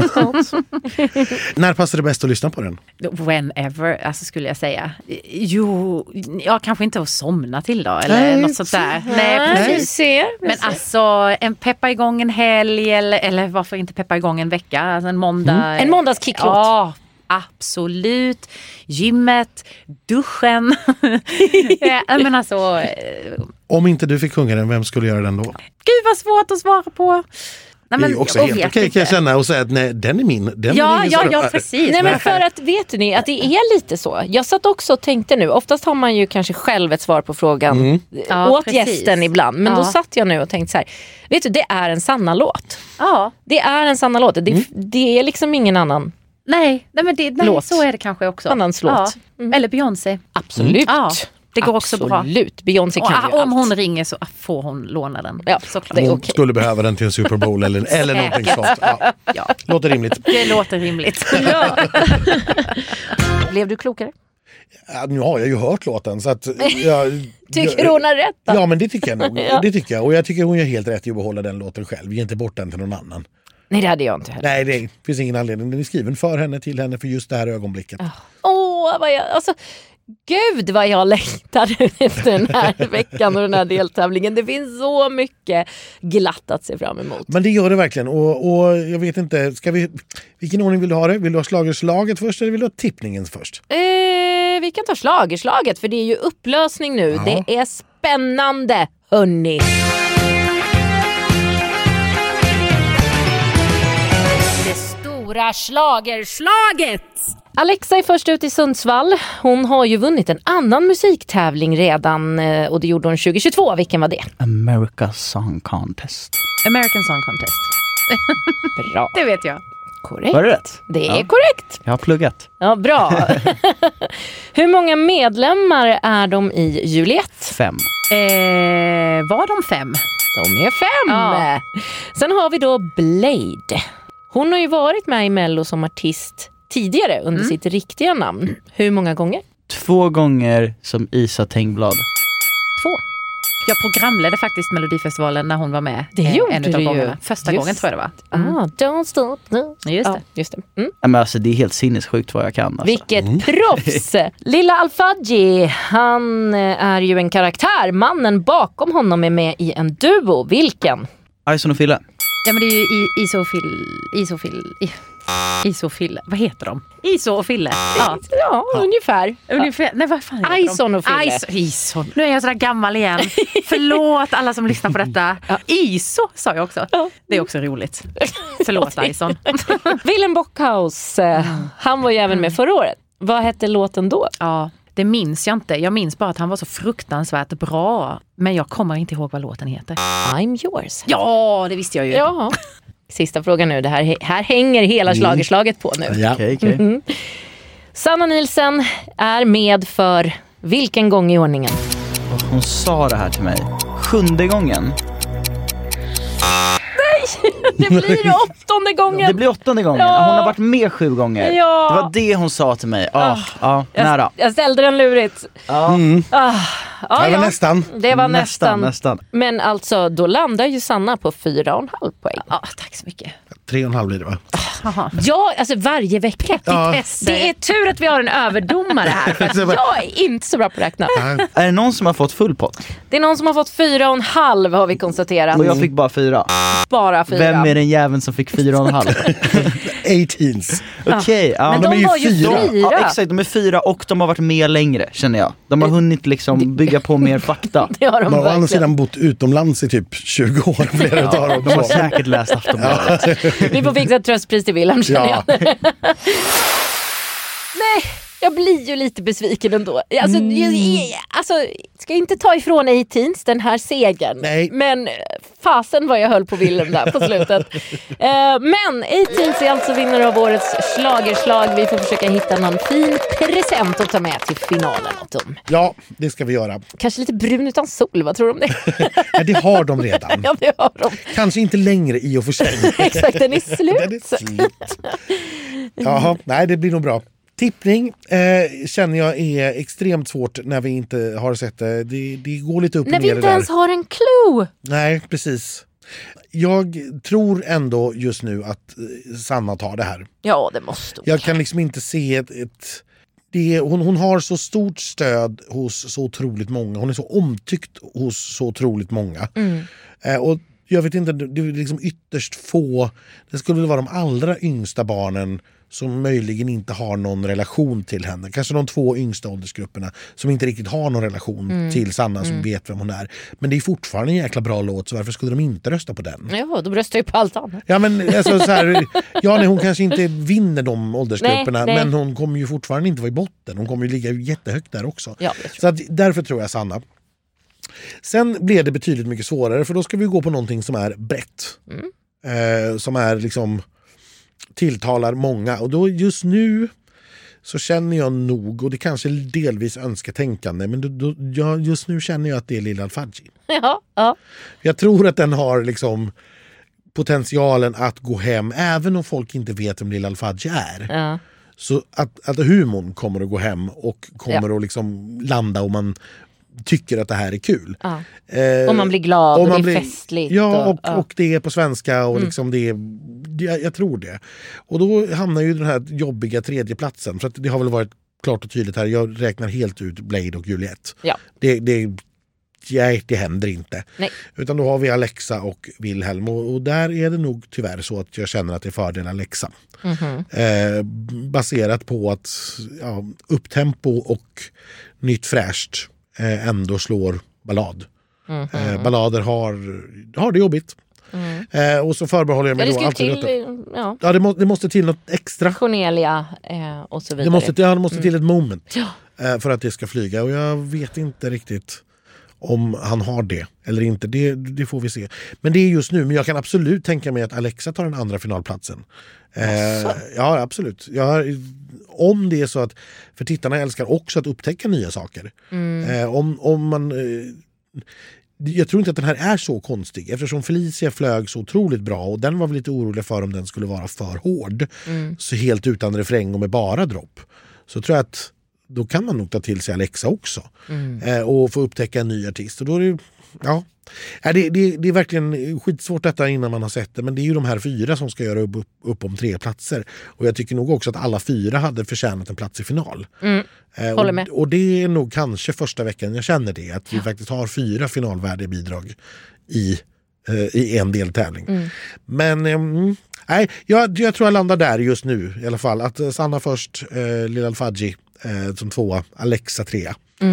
När passar det bäst att lyssna på den? Whenever, alltså skulle jag säga. Jo, kanske inte att somna till då, eller något sånt där. Nej, precis. Men alltså, en peppa igång en helg, eller varför inte peppa igång en vecka, alltså en måndag. En måndagskicklåt. Ja, absolut. Gymmet, duschen. Men alltså... Om inte du fick sjunga den, vem skulle göra den då? Gud, vad svårt att svara på. Nej, men, det är också helt okej, kan jag känna och säga att nej, den är min. Ja, precis. Nej, men för att, vet ni, att det är lite så. Jag satt också och tänkte nu, oftast har man ju kanske själv ett svar på frågan åt gästen ibland. Men då satt jag nu och tänkte så här, vet du, det är en Sanna-låt. Ja. Det är en Sanna-låt. Det är liksom ingen annan. Nej, men så är det kanske också. Annans låt. Eller Beyoncé. Absolut. Ja. Det går också bra. Absolut. Beyoncé kan ju om hon ringer så får hon låna den. Ja, såklart. Hon skulle behöva den till en Super Bowl eller någonting sånt. Ja. Låter rimligt. Det låter rimligt. Ja. Blev du klokare? Ja, nu har jag ju hört låten så att Tycker hon har rätt då? Ja, men det tycker jag nog. Ja. Det tycker jag. Och jag tycker hon gör helt rätt i att behålla den låten själv. Ge inte bort den till någon annan. Nej, det hade jag inte heller. Nej, det finns ingen anledning. Den är skriven för henne, till henne, för just det här ögonblicket. Gud vad jag längtar efter den här veckan och den här deltävlingen. Det finns så mycket glatt att se fram emot. Men det gör det verkligen. Och jag vet inte, vilken ordning vill du ha det? Vill du ha slaget först eller vill du ha tippningen först? Vi kan ta slaget för det är ju upplösning nu. Ja. Det är spännande, hörni. Det stora schlagerslaget. Alexa är först ut i Sundsvall. Hon har ju vunnit en annan musiktävling redan och det gjorde hon 2022. Vilken var det? America's Song Contest. American Song Contest. Bra. Det vet jag. Korrekt. Var det rätt? Det är korrekt. Jag har pluggat. Ja, bra. Hur många medlemmar är de i Juliet? 5. Var de 5? De är 5. Ja. Sen har vi då Blade. Hon har ju varit med i Mello som artist tidigare under sitt riktiga namn. Hur många gånger? 2 gånger som Isa Tengblad. 2. Jag programledde faktiskt Melodifestivalen när hon var med. Det gjorde en utav du ju. gångerna. Första Just. gången tror jag det var. Don't stop. Just det. Just det. Mm. Men alltså det är helt sinnessjukt vad jag kan. Alltså. Vilket proffs! Lilla Alfadji, han är ju en karaktär. Mannen bakom honom är med i en duo. Vilken? Ison och Fille. Ja, men det är ju Isofil. Vad heter de? Iso och Fille. Ja, ungefär. Ungefär. Nej, vad fan heter de? Ison och Fille. Ison. Nu är jag sådär gammal igen. Förlåt alla som lyssnar på detta. Iso sa jag också. Det är också roligt. Förlåt Ison. Willem Bockhaus, han var ju även med förra året. Vad hette låten då? Ja, det minns jag inte. Jag minns bara att han var så fruktansvärt bra. Men jag kommer inte ihåg vad låten heter. I'm yours. Ja, det visste jag ju. Ja. Sista frågan nu. Det här hänger hela slagerslaget på nu. Ja. Okej. Sanna Nielsen är med för vilken gång i ordningen? Och hon sa det här till mig 7:e gången. Det blir 8:e gången. Det blir 8:e gången. Ja. Hon har varit med 7 gånger. Ja. Det var det hon sa till mig. Nära. Jag ställde den lurigt. Det var nästan. Det var nästan. Nästan. Men alltså, då landar ju Sanna på 4,5 poäng. Ja, tack så mycket. 3,5 blir det, va? Ja, alltså varje vecka. Ja. Det är tur att vi har en överdomare här. För att jag är inte så bra på att räkna. Är det någon som har fått full pott? Det är någon som har fått 4,5 har vi konstaterat. Och jag fick bara 4. Bara 4. Vem är den jäveln som fick 4,5? 18s. Okej, ja. Men de är de ju var ju 4. 4. Ja, exakt, de är 4 och de har varit med längre, känner jag. De har hunnit liksom bygga på mer fakta. Det har de De har å andra verkligen. sidan bott utomlands i typ 20 år. Flera utav dem. De har säkert läst Aftonbladet. Vi får fixa ett tröstpris till Wilhelm, känner jag. Nej, jag blir ju lite besviken ändå. Alltså, ska jag inte ta ifrån 18s den här segern. Nej. Men fasen vad jag höll på Wilhelm där på slutet. Men 18s är alltså vinnare av årets schlagerslag. Vi får försöka hitta någon fin present att ta med till finalen åt dem. Ja, det ska vi göra. Kanske lite brun utan sol, vad tror du om det? Ja, det har de redan. Ja, det har de. Kanske inte längre i och för sig. Exakt, den är slut. Den är slut. Jaha, nej, det blir nog bra. Tippning känner jag är extremt svårt när vi inte har sett det. Det går lite upp När och vi ner inte det ens där. har en clue. Nej, precis. Jag tror ändå just nu att Sanna tar det här. Ja, det måste hon. Jag kan liksom inte se hon har så stort stöd hos så otroligt många. Hon är så omtyckt hos så otroligt många. Och jag vet inte, det är liksom ytterst få. Det skulle väl vara de allra yngsta barnen som möjligen inte har någon relation till henne. Kanske de 2 yngsta åldersgrupperna som inte riktigt har någon relation till Sanna, som vet vem hon är. Men det är fortfarande en jäkla bra låt, så varför skulle de inte rösta på den? Ja, de röstar ju på allt annat. Ja, men alltså, så här, hon kanske inte vinner de åldersgrupperna, Nej. men hon kommer ju fortfarande inte vara i botten. Hon kommer ju ligga jättehögt där också. Ja, det tror så att, därför tror jag Sanna. Sen blev det betydligt mycket svårare, för då ska vi gå på någonting som är brett. Som är liksom tilltalar många. Och då just nu så känner jag nog, och det kanske delvis önsketänkande, men just nu känner jag att det är Lilla Alfadji. Ja. Jag tror att den har liksom potentialen att gå hem, även om folk inte vet vem Lilla Alfadji är. Ja. Så att humorn kommer att gå hem och kommer att liksom landa om man tycker att det här är kul. Ja. Om man blir glad och det är festligt. Ja, och det är på svenska och liksom jag tror det. Och då hamnar ju den här jobbiga tredjeplatsen, för att det har väl varit klart och tydligt här. Jag räknar helt ut Blade och Juliette. Ja. Det händer inte. Nej. Utan då har vi Alexa och Wilhelm, och där är det nog tyvärr så att jag känner att det är fördel Alexa. Baserat på att upptempo och nytt fräscht ändå slår ballad. Ballader har det jobbigt. Och så förbehåller jag mig då alltid detta. Det måste till något extra. Cornelia och så vidare. Det måste till ett moment för att det ska flyga, och jag vet inte riktigt om han har det eller inte. Det får vi se. Men det är just nu. Men jag kan absolut tänka mig att Alexa tar den andra finalplatsen. Ja, absolut. Om det är så att, för tittarna älskar också att upptäcka nya saker. Om man... Jag tror inte att den här är så konstig, eftersom Felicia flög så otroligt bra, och den var väl lite orolig för om den skulle vara för hård. Så helt utan refräng och med bara dropp. Så tror jag att då kan man nog ta till sig Alexa också. Och få upptäcka en ny artist. Och då är det, det är verkligen skitsvårt detta innan man har sett det. Men det är ju de här 4 som ska göra upp om 3 platser. Och jag tycker nog också att alla 4 hade förtjänat en plats i final. Håller med. Och det är nog kanske första veckan jag känner det. Att vi faktiskt har 4 finalvärdiga bidrag i en deltävling. Men nej, jag tror jag landar där just nu i alla fall. Att Sanna först, Lilla Al-Fadji som 2, Alexa 3.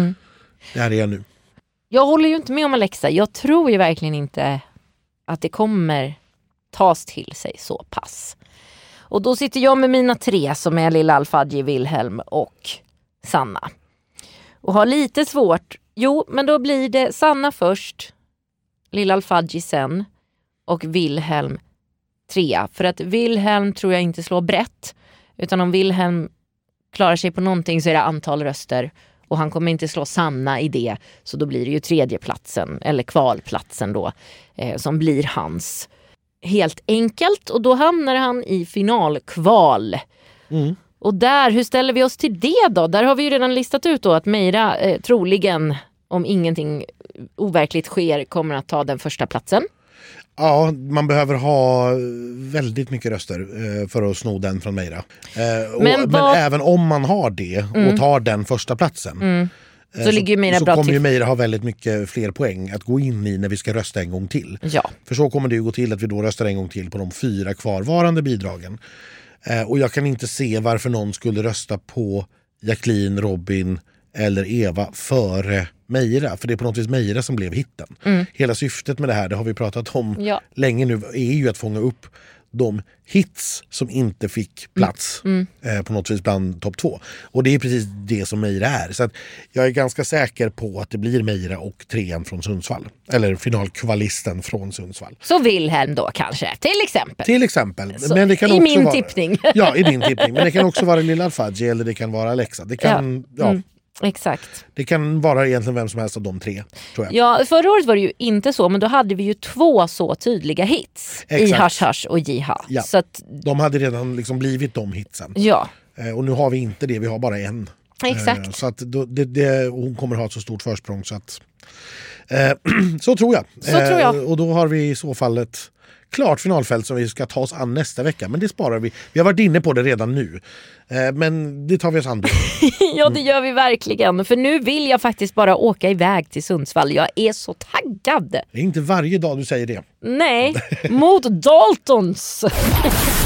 Där är jag nu. Jag håller ju inte med om Alexa. Jag tror ju verkligen inte att det kommer tas till sig så pass. Och då sitter jag med mina 3 som är Lilla Al-Fadji, Wilhelm och Sanna. Och har lite svårt. Jo, men då blir det Sanna först, Lilla Al-Fadji sen och Wilhelm 3. För att Wilhelm tror jag inte slår brett. Utan om Wilhelm klarar sig på någonting så är det antal röster. Och han kommer inte slå Sanna i det. Så då blir det ju 3:e platsen, eller kvalplatsen då, som blir hans. Helt enkelt. Och då hamnar han i finalkval. Och där, hur ställer vi oss till det då? Där har vi ju redan listat ut då att Meira troligen, om ingenting overkligt sker, kommer att ta den första platsen. Ja, man behöver ha väldigt mycket röster för att sno den från Meira. Men även om man har det och tar den första platsen så ligger Meira så kommer ju Meira ha väldigt mycket fler poäng att gå in i när vi ska rösta en gång till. Ja. För så kommer det ju gå till att vi då röstar en gång till på de 4 kvarvarande bidragen. Och jag kan inte se varför någon skulle rösta på Jacqueline, Robin eller Eva före Meira, för det är på något vis Meira som blev hitten. Hela syftet med det här, det har vi pratat om länge nu, är ju att fånga upp de hits som inte fick plats på något vis bland topp 2. Och det är precis det som Meira är. Så att jag är ganska säker på att det blir Meira och 3:an från Sundsvall. Eller finalkvalisten från Sundsvall. Så Wilhelm då kanske, till exempel. Men det kan i också min vara, tippning. Ja, i din tippning. Men det kan också vara Lilla Al-Fadji eller det kan vara Alexa. Det kan, exakt. Det kan vara egentligen vem som helst av de 3, tror jag. Ja, förra året var det ju inte så, men då hade vi ju 2 så tydliga hits. Exakt. I Hush Hush och Jiha. Ja. Så att de hade redan liksom blivit de hitsen. Ja. Och nu har vi inte det, vi har bara en. Exakt. Så att hon kommer ha ett så stort försprång så att så tror jag. Och då har vi i så fall ett klart finalfält som vi ska ta oss an nästa vecka. Men det sparar vi. Vi har varit inne på det redan nu. Men det tar vi oss an. Ja, det gör vi verkligen. För nu vill jag faktiskt bara åka iväg till Sundsvall. Jag är så taggad. Det är inte varje dag du säger det. Nej, mot Daltons.